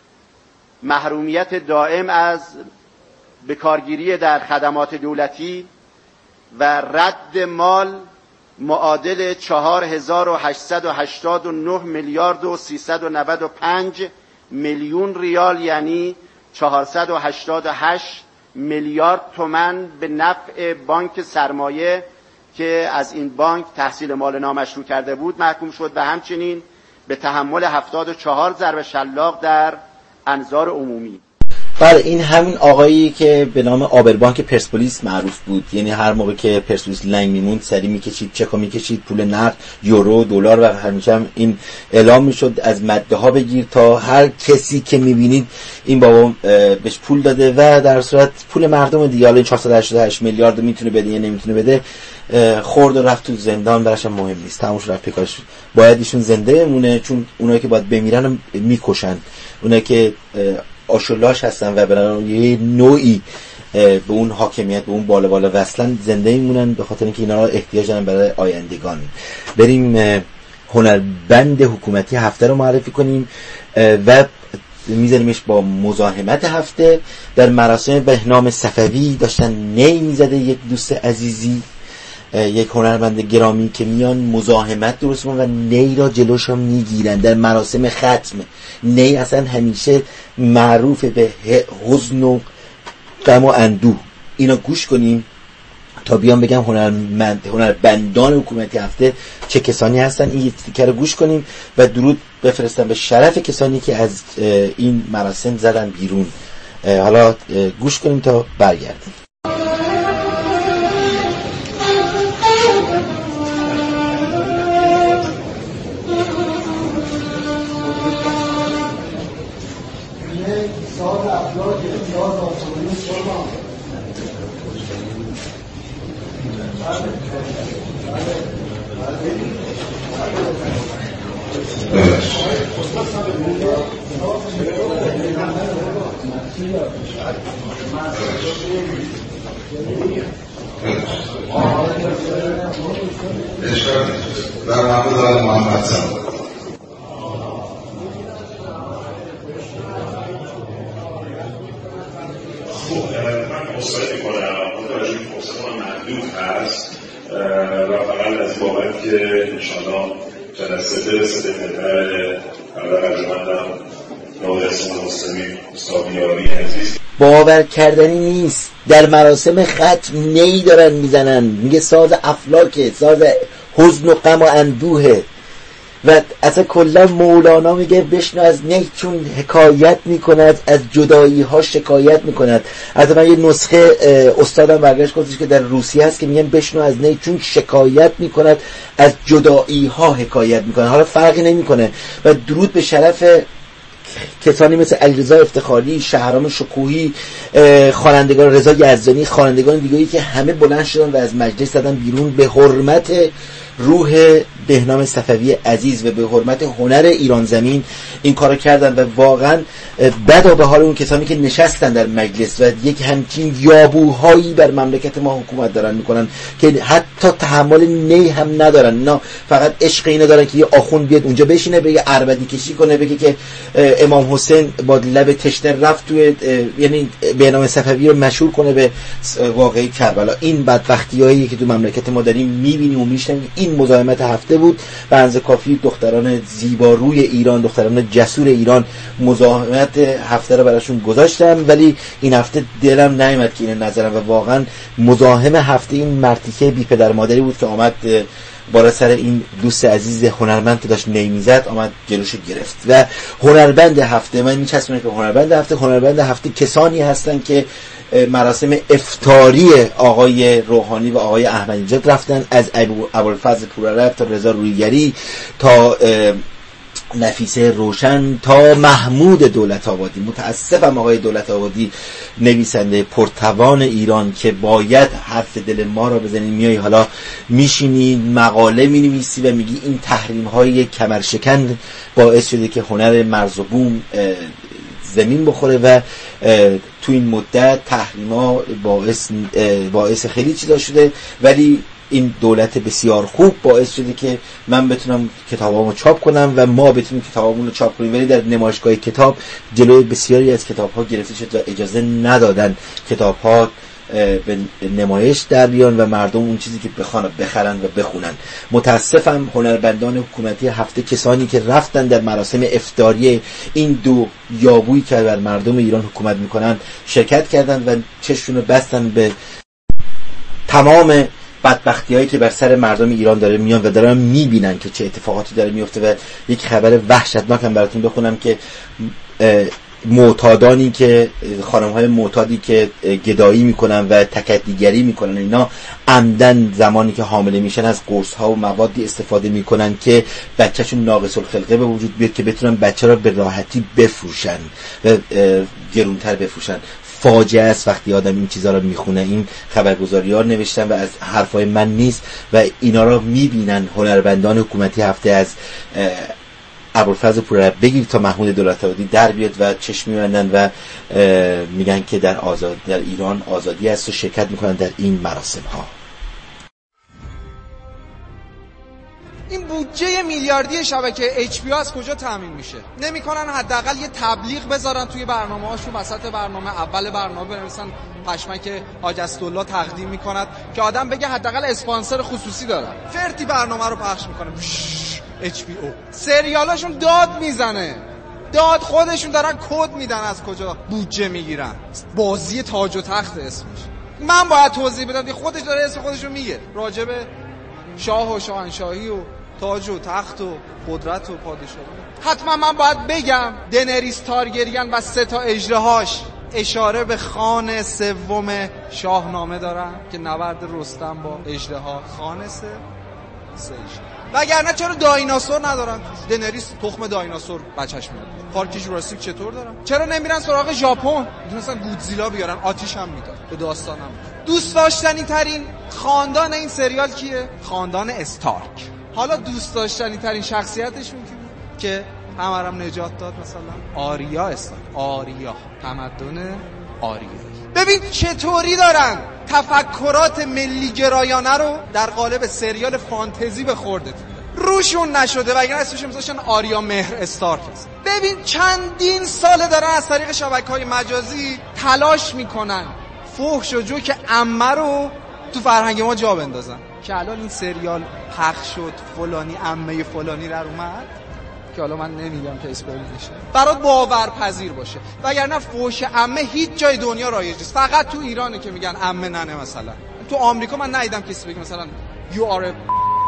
محرومیت دائم از بکارگیری در خدمات دولتی و رد مال معادل چهار هزار و هشتصد و هشتاد و نه میلیارد و سیصد و نود و پنج میلیون ریال، یعنی چهارصد و هشتاد و هشت میلیارد تومان به نفع بانک سرمایه که از این بانک تحصیل مال نامشروع کرده بود محکوم شد و همچنین به تحمل هفتاد و چهار ضرب شلاق در انظار عمومی. بله، این همین آقایی که به نام آبربانک پرسپولیس معروف بود، یعنی هر موقع که پرسپولیس لنگ میموند سری میکشید، چکو میکشید، پول نقد، یورو، دلار و همیشه هم این اعلام میشد از مده ها بگیر تا هر کسی که میبینید این بابا بهش پول داده و در صورت پول مردم دیگه، حالا چهارصد و هشتاد و هشت میلیارد میتونه بده یا نمیتونه بده، خورد و رفت تو زندان، براش هم مهم نیست، تموش رفت پیکارش. باید ایشون زنده بمونه، چون اونایی که باید بمیرن میکشن، اونایی که آشولاش هستن و برای یه نوعی به اون حاکمیت، به اون بالا بالا وصلن، زنده میمونن به خاطر اینکه اینا را احتیاج دارن برای آیندگان. بریم هنربند حکومتی هفته رو معرفی کنیم و میذاریمش با مزاحمت هفته. در مراسم بهنام صفوی داشتن نی میزده یک دوست عزیزی، یک هنرمند گرامی که میان مزاحمت درست کنن و نی را جلوش هم میگیرن در مراسم ختم. نی اصلا همیشه معروف به حزن و غم و اندوه. اینا گوش کنیم تا بیان بگم هنرمند هنربندان حکومتی هفته چه کسانی هستن. این تیکه رو گوش کنیم و درود بفرستم به شرف کسانی که از این مراسم زدن بیرون. حالا گوش کنیم تا برگردیم. در مقدار محمد صلی من مصاحبه میکنم متوجه این فرصت من محدود هست و فقط از بابت که انشاءالله جلسه برسه به محور برادر ارجمندم نوید اسلام مسلمی استابیاری عزیز. باور کردنی نیست، در مراسم ختم نی دارن میزنن، میگه ساز افلاکه، ساز حزن و غم و اندوهه و اصلا کلا مولانا میگه بشنو از نی چون حکایت میکند، از جدایی ها شکایت میکند. از من یه نسخه استادم برگشت گفتش که در روسیه هست که میگن بشنو از نی چون شکایت میکند، از جدایی ها حکایت میکند. حالا فرقی نمیکنه و درود به شرف کسانی مثل علیرضا افتخاری، شهرام شکوهی، خوانندگان رضا یزدانی، خوانندگان دیگه‌ای که همه بلند شدن و از مجلس زدن بیرون به حرمت روح بهنام صفوی عزیز و به حرمت هنر ایران زمین این کارو کردن و واقعا بدا به حال اون کسانی که نشستن در مجلس و یک همچین یابوهایی بر مملکت ما حکومت دارن میکنن که حتی تحمل نی هم ندارن. نه فقط عشق اینو دارن که یه آخوند بیاد اونجا بشینه بگه عربدی کشی کنه، بگه که امام حسین با لب تشنه رفت توی، یعنی بهنام صفوی رو مشهور کنه به واقعی کربلا. این بدبختیایی که تو مملکت ما داریم میبینیم و میشنویم، این مزاحمت هفته بود. به اندازه کافی دختران زیباروی ایران، دختران جسور ایران مزاحمت هفته رو براشون گذاشتم، ولی این هفته دلم نیامد که اینو نظرم و واقعا مزاحم هفته این مرتیکه بی پدر مادری بود که آمد بالا سر این دوست عزیز هنرمند که داشت نی میزد آمد جلوشو گرفت. و هنرمند هفته، من میچسبونم که هنرمند هفته هنرمند هفته کسانی هستن که مراسم افطاری آقای روحانی و آقای احمدی نژاد رفتن، از ابوالفضل پورعرب تا رضا رویگری تا نفیسه روشن تا محمود دولت آبادی. متاسفم آقای دولت آبادی نویسنده پرتوان ایران که باید حرف دل ما را بزنی، میای حالا میشینی مقاله مینویسی و میگی این تحریم های کمرشکن باعث شده که هنر مرز و بوم زمین بخوره و تو این مدت تحریما باعث باعث خیلی چیزا شده، ولی این دولت بسیار خوب باعث شده که من بتونم کتابامو چاپ کنم و ما بتونیم کتابامون رو چاپ کنیم، ولی در نمایشگاه کتاب جلوی بسیاری از کتاب‌ها گرفته شد و اجازه ندادن کتاب‌ها به نمایش در بیان و مردم اون چیزی که بخوان بخرن و بخونن. متاسفم هنرمندان حکومتی هفته کسانی که رفتن در مراسم افطاری این دو یابویی که بر مردم ایران حکومت میکنن شرکت کردن و چشمشون رو بستن به تمام بدبختی هایی که بر سر مردم ایران داره میان و دارن میبینن که چه اتفاقاتی داره میفته. و یک خبر وحشتناکم براتون بخونم که معتادانی که خانم های معتادی که گدایی میکنن و تکدیگری میکنن، اینا عمدن زمانی که حامله میشن از قرص ها و موادی استفاده میکنن که بچهشون ناقص الخلقه به وجود بیاد که بتونن بچه را به راحتی بفروشن و گرونتر بفروشن. فاجعه است وقتی آدم این چیزا رو میخونه. این خبرگزاری ها نوشتن و از حرفای من نیست و اینا رو میبینن هنرمندان حکومتی هفته از ابوالفضل پورعرب بگیر تا محمود دولت آبادی در بیاد و چشم می‌بندن و میگن که در آزاد در ایران آزادی است و شرکت میکنن در این مراسم ها. این بودجه میلیاردی شبکه اچ پی از کجا تامین میشه؟ نمیکنن حداقل یه تبلیغ بذارن توی برنامه‌هاشون، وسط برنامه اول برنامه بنویسن پشمک حاج اسدالله تقدیم میکند که آدم بگه حداقل اسپانسر خصوصی دارن. فرتی برنامه رو پخش میکنه اچ پی او. سریالاشون داد میزنه، داد خودشون دارن کد میدن از کجا بودجه میگیرن. بازی تاج و تخت اسمش. من باید توضیح بدم، خودش داره اسم خودشو میگه راجع به شاه و شاهنشاهی و تاج و تخت و قدرت و پادشاهی. حتما من باید بگم دنریس تارگریان و سه تا اژدهاش اشاره به خان سوم شاهنامه دارن که نبرد رستم با اژدها خان سه سه وگرنه چرا دایناسور ندارن؟ دنریس تخم دایناسور بچش میاد. پارک جوراسیک چطور دارن؟ چرا نمیرن سراغ ژاپن؟ میتونستن گودزیلا بیارن، آتیش هم میداد به داستانم. دوست داشتنی ترین خاندان این سریال کیه؟ خاندان استارک. حالا دوست داشتنی ترین شخصیتشون کی بود که همه هم نجات داد؟ مثلا آریا استارک. آریا، تمدن آریا. ببین چطوری دارن تفکرات ملی گرایانه رو در قالب سریال فانتزی به خورده روشون نشده، وگرنه اسمش میذاشتن آریا مهر استارک است. ببین چندین ساله دارن از طریق شبکه‌های مجازی تلاش میکنن فحش و جوک عمه رو تو فرهنگ ما جا بندازن که الان این سریال پخش شد، فلانی عمه فلانی در اومد که حالا من نمیگم که اسپویل نشه برات باورپذیر باشه، وگرنه فحش عمه هیچ جای دنیا رایج نیست، فقط تو ایرانه که میگن عمه ننه. مثلا تو آمریکا من ندیدم کسی بگه مثلا you are a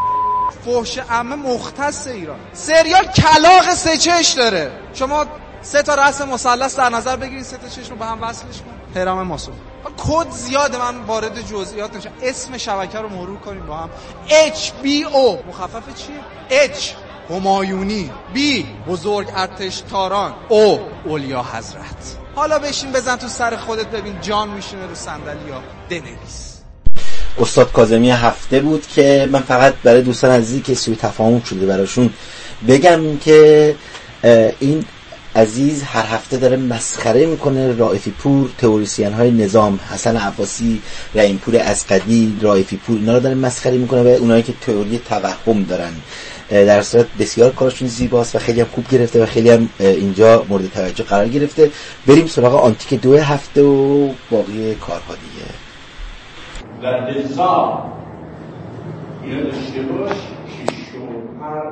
فحش عمه مختص ایران. سریال کلاغ سه چش داره، شما سه تا رأس مثلث در نظر بگیرید، سه تا چشم رو به هم وصلش کن، هرم ماسون. کد زیاده، من وارد جزئیات نمیشم. اسم شبکه رو مرور کنیم با هم. اچ بی او مخفف چیه؟ H همایونی، بی بزرگ ارتش تاران، او اولیا حضرت. حالا بشین بزن تو سر خودت ببین جان میشینه رو صندلی یا دنریس. استاد کاظمی هفته بود که من فقط برای دوستان عزیزی که سوء تفاهم شده براشون بگم که این عزیز هر هفته داره مسخره میکنه رائفی پور، تئوریسین های نظام، حسن عباسی، رحیم پور اسقدی، رائفی پور، اینا رو داره مسخره میکنه و اونایی که تئوری توهم دارن. در صورت بسیار کارشون زیباست و خیلی هم خوب گرفته و خیلی هم اینجا مورد توجه قرار گرفته. بریم سراغ آنتیک دو هفته و باقی کارها دیگه. و لذا اینو داشته باش که شوهر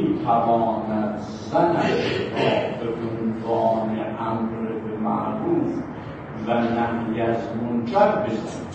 میتواند زنش را به عنوان امر به معروف و نهی از منکر بزند.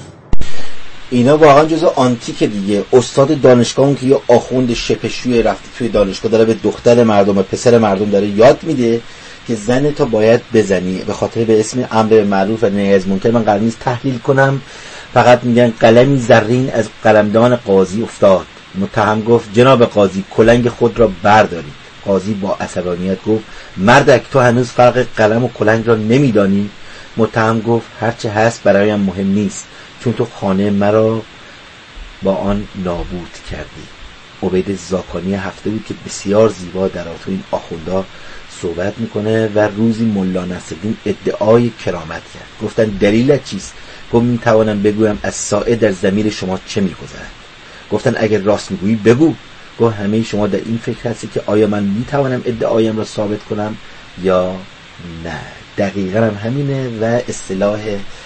اینا واقعا جزء آنتیک دیگه. استاد دانشگاه اون که یه آخوند شپشوی رفته توی دانشگاه داره به دختر مردم و پسر مردم داره یاد میده که زن تا باید بزنی به خاطر به اسم امر به معروف و نهی از منکر. من قرار نیست تحلیل کنم، فقط میگن قلمی زرین از قلمدان قاضی افتاد. متهم گفت جناب قاضی کلنگ خود را بردارید. قاضی با عصبانیت گفت مردک تو هنوز فرق قلم و کلنگ را نمیدانی؟ متهم گفت هرچه هست برایم مهم نیست، چون تو خانه مرا با آن نابود کردی. عبید زاکانی هفته بود که بسیار زیبا در رابطه این آخوندا صحبت میکنه و روزی ملا نصرالدین ادعای کرامت کرد. گفتن دلیلت چیست؟ گفت میتوانم بگویم از سایه در ضمیر شما چه میگذرد. گفتن اگر راست میگویی بگو. گفت همه شما در این فکر هستی که آیا من میتوانم ادعایم را ثابت کنم یا نه. دقیقا هم همینه و اصطلاح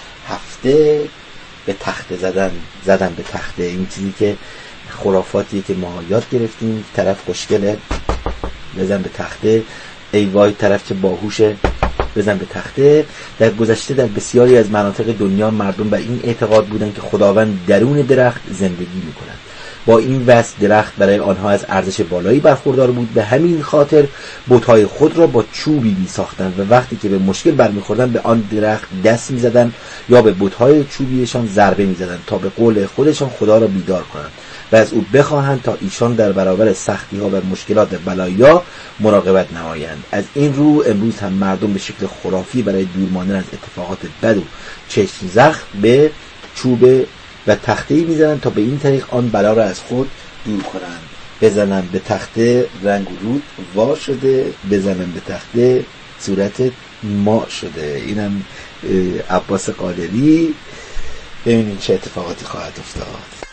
هفته به تخته زدن زدن به تخته، این چیزی که خرافاتیه که ما یاد گرفتیم. طرف خوشگله بزن به تخته، ای وای طرف چه باهوشه بزن به تخته. در گذشته در بسیاری از مناطق دنیا مردم به این اعتقاد بودند که خداوند درون درخت زندگی می‌کند. با این وصف درخت برای آنها از ارزش بالایی برخوردار بود. به همین خاطر بت‌های خود را با چوبی می‌ساختند و وقتی که به مشکل برمی‌خوردند به آن درخت دست می‌زدند یا به بت‌های چوبیشان ضربه می‌زدند تا به قول خودشان خدا را بیدار کنند و از او بخواهند تا ایشان در برابر سختی‌ها و مشکلات بلایا مراقبت نمایند. از این رو امروز هم مردم به شکل خرافی برای دور ماندن از اتفاقات بد و چشم زخم به چوب و تخته‌ای می‌زنند تا به این طریق آن بلا را از خود دور کنند. بزنم به تخته رنگ و رود وا شده، بزنم به تخته صورت ما شده. اینم عباس قادری. ببینید چه اتفاقاتی خواهد افتاد.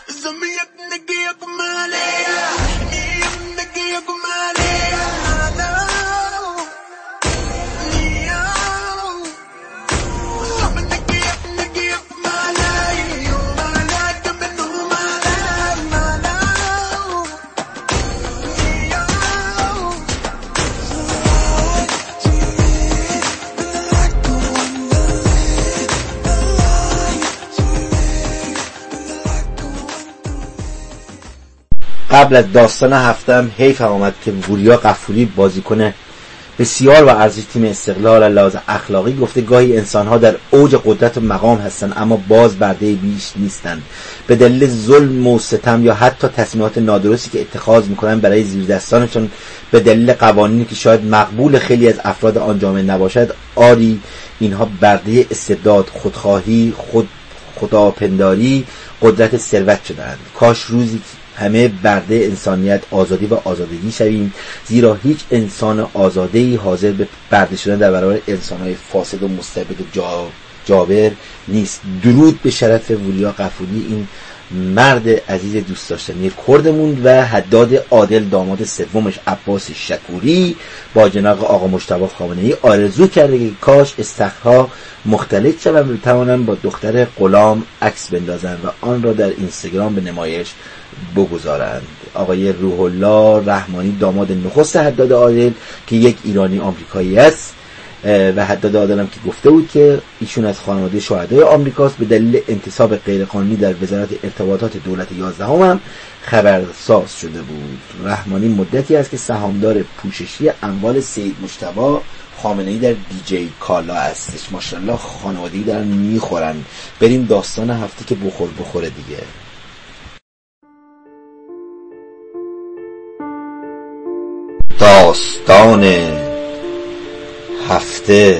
قبل از داستان هفتم حیفم آمد که وریا غفوری بازیکن بسیار و ارزش تیم استقلال از لحاظ اخلاقی گفته گاهی انسان‌ها در اوج قدرت و مقام هستند اما باز برده بیش نیستند. به دلیل ظلم و ستم یا حتی تصمیمات نادرستی که اتخاذ می‌کنند برای زیردستانشون، به دلیل قوانینی که شاید مقبول خیلی از افراد آن جامعه نباشد، آری اینها برده استبداد، خودخواهی، خود خداپنداری، قدرت، ثروت شدند. کاش روزی همه برده انسانیت، آزادی و آزادگی شویم، زیرا هیچ انسان آزاده‌ای حاضر به برده شدن در برابر انسان‌های فاسد و مستبد و جا جابر نیست. درود به شرف وریا غفوری، این مرد عزیز دوست داشتنی کردمون و حداد عادل داماد سومش عباس شکوری با جناب آقا مجتبی خامنه‌ای آرزو کرده که کاش استخرها مختلط شوند و بتوانند با دختر غلام عکس بندازند و آن را در اینستاگرام به نمایش بگذارند. آقای روح الله رحمانی داماد نخست حداد عادل که یک ایرانی آمریکایی است و حداد عادل هم که گفته بود که ایشون از خانواده شهدای آمریکاست، به دلیل انتصاب غیرقانونی در وزارت ارتباطات دولت یازدهم هم خبرساز شده بود. رحمانی مدتی است که سهامدار پوششی اموال سید مجتبی خامنه‌ای در دی جی کالا هستش. ماشاءالله خانوادگی دارن میخورن. بریم داستان هفته که بخور بخوره دیگه. داستان هفته.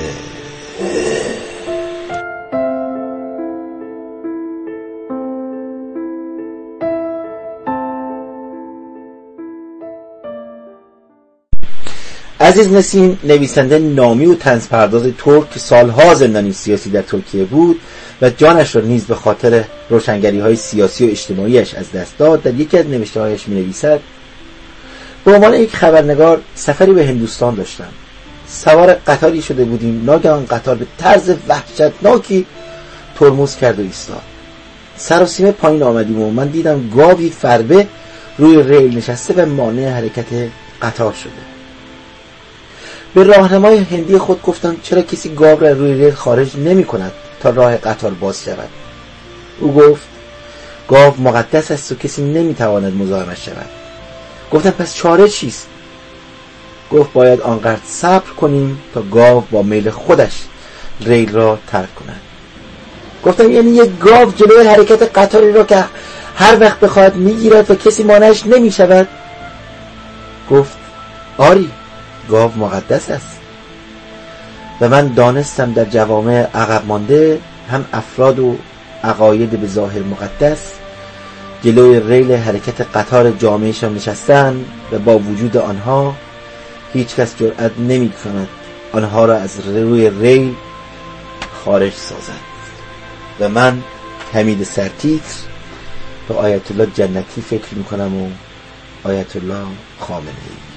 عزیز نسیم نویسنده نامی و طنزپرداز ترک که سالها زندانی سیاسی در ترکیه بود و جانش را نیز به خاطر روشنگری‌های سیاسی و اجتماعیش از دست داد، در یکی از نوشته‌هایش می‌نویسد: به عنوان یک خبرنگار سفری به هندوستان داشتم. سوار قطاری شده بودیم، ناگهان قطار به طرز وحشتناکی ترمز کرد و ایستاد. سراسیمه پایین آمدیم و من دیدم گاوی فربه روی ریل نشسته و مانع حرکت قطار شده. به راهنمای هندی خود گفتم چرا کسی گاو را روی ریل خارج نمی کند تا راه قطار باز شود. او گفت گاو مقدس است و کسی نمی تواند مزاحمش شود. گفتم پس چاره چیست؟ گفت باید آنقدر صبر کنیم تا گاو با میل خودش ریل را ترک کند. گفتم یعنی یک گاو جلوی حرکت قطاری را که هر وقت بخواهد میگیرد و کسی مانعش نمی شود؟ گفت آری، گاو مقدس است. و من دانستم در جوامع عقب مانده هم افراد و عقاید به ظاهر مقدس جلوی ریل حرکت قطار جامعهشان نشستن و با وجود آنها هیچ کس جرأت نمی کند آنها را از روی ریل خارج سازد. و من حمید سرتیتر به آیت الله جنتی فکر می کنم و آیت الله خامنه‌ای.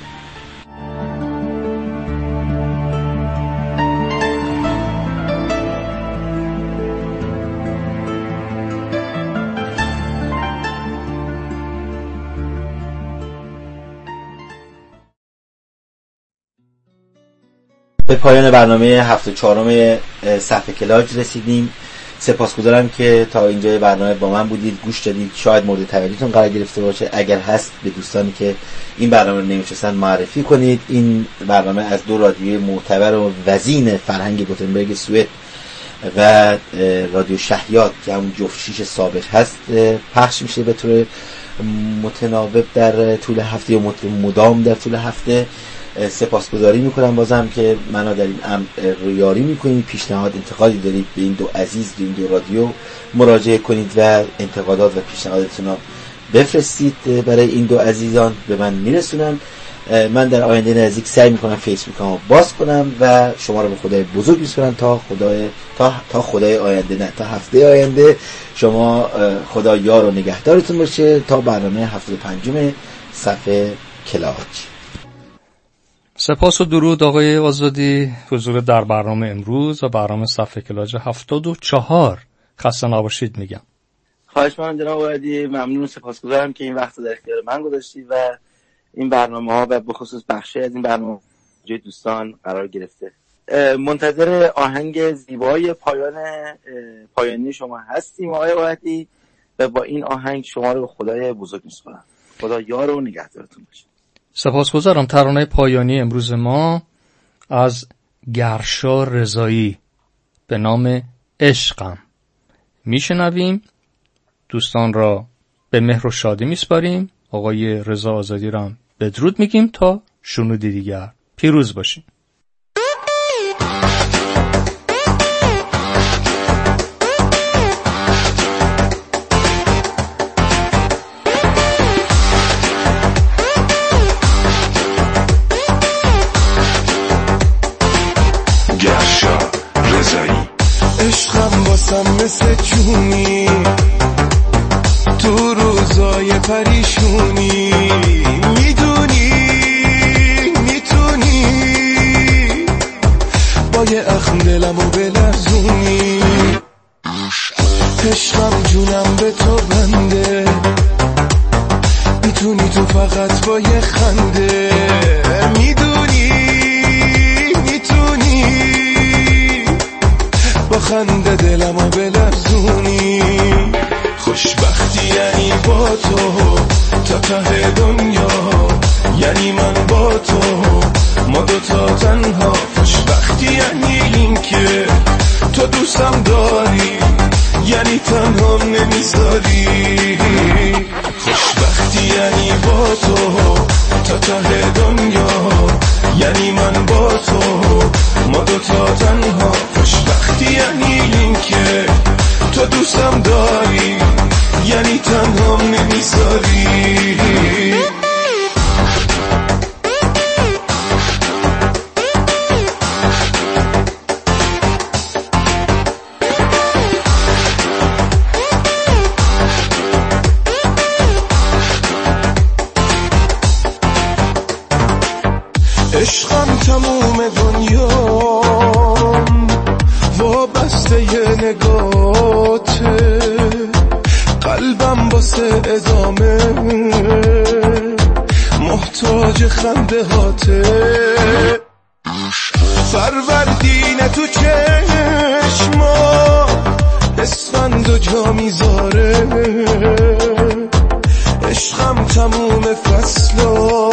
به پایان برنامه هفتاد و چهارم صفحه کلاج رسیدیم. سپاسگزارم که تا اینجای برنامه با من بودید، گوش دادید. شاید مورد توجهتون قرار گرفته باشه. اگر هست به دوستانی که این برنامه رو نمی‌شناسن معرفی کنید. این برنامه از دو رادیوی معتبر و وزین فرهنگ گوتنبرگ سوئد و رادیو شهیات که همون جفت شیش سابق هست پخش میشه به طور متناوب در طول هفته و مدام در طول هفته. سپاسگزاری میکنم بازم که منو در این امر رویاری میکنید. پیشنهاد انتقادی دارید به این دو عزیز به این دو رادیو مراجعه کنید و انتقادات و پیشنهاداتتون رو بفرستید برای این دو عزیزان به من میرسونم. من در آینده نزدیک سعی میکنم فیسبوکمو باز کنم و شما رو به خدای بزرگ میسپارم تا خدای تا تا خدای آینده نه تا هفته آینده شما خدا یار و نگهدارتون باشه تا برنامه هفتاد و پنجم صفحه کلاج. سپاس و درود آقای آزادی حضور در برنامه امروز و برنامه صفحه کلاج هفتاد و چهار. خسته نباشید میگم. خواهش می‌کنم جناب آزادی، ممنون، سپاسگزارم که این وقت رو در اختیار من گذاشتید و این برنامه‌ها و به خصوص بخشی از این برنامه جای دوستان قرار گرفته. منتظر آهنگ زیبای پایان پایانی شما هستیم آقای آزادی و با این آهنگ شما رو به خدای بزرگ می‌سپارم. خدا یار و نگهدارتون باشه. سپاسگزارم. ترانه پایانی امروز ما از گرشا رضایی به نام عشقم میشنویم. دوستان را به مهر و شادی میسپاریم. آقای رضا آزادی را بدرود میگیم تا شنودی دیگر. پیروز باشیم. عشقم واسم مثل جونی تو روزای پریشونی، میدونی میتونی با یه اخم دلمو بلرزونی. عشقم جونم به تو بنده، میتونی تو فقط با یه خنده، میدونی میتونی با خنده دلمو بلرزونی. خوشبختی یعنی با تو تا ته دنیا، یعنی من با تو ما دوتا تنها. خوشبختی یعنی این که تو دوستم داری، یعنی تنها نمیذاری. خوشبختی یعنی با تو تا ته دنیا، یعنی من با تو ما دوتا تنها. خوشبختی یعنی این که تو دوستم داری، یعنی تنها نمیذاری. واسه ادامه محتاج خنده هاته. فروردین تو چشما اسفند و جا میذاره، عشقم تموم فصلا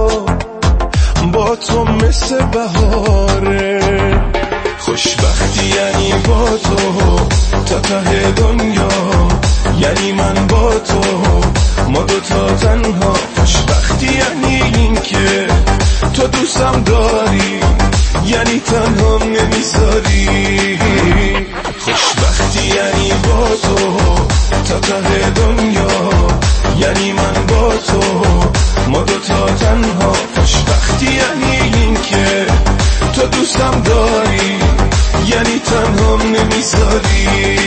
با تو مثل بهاره. خوشبختی یعنی با تو تا ته دنیا، یعنی من با تو ما دوتا تنها. خوشبختی یعنی این که تو دوستم داری، یعنی تنها نمیذاری. خوشبختی یعنی با تو تا ته دنیا، یعنی من با تو ما دوتا تنها. خوشبختی یعنی این که تو دوستم داری، یعنی تنها نمیذاری.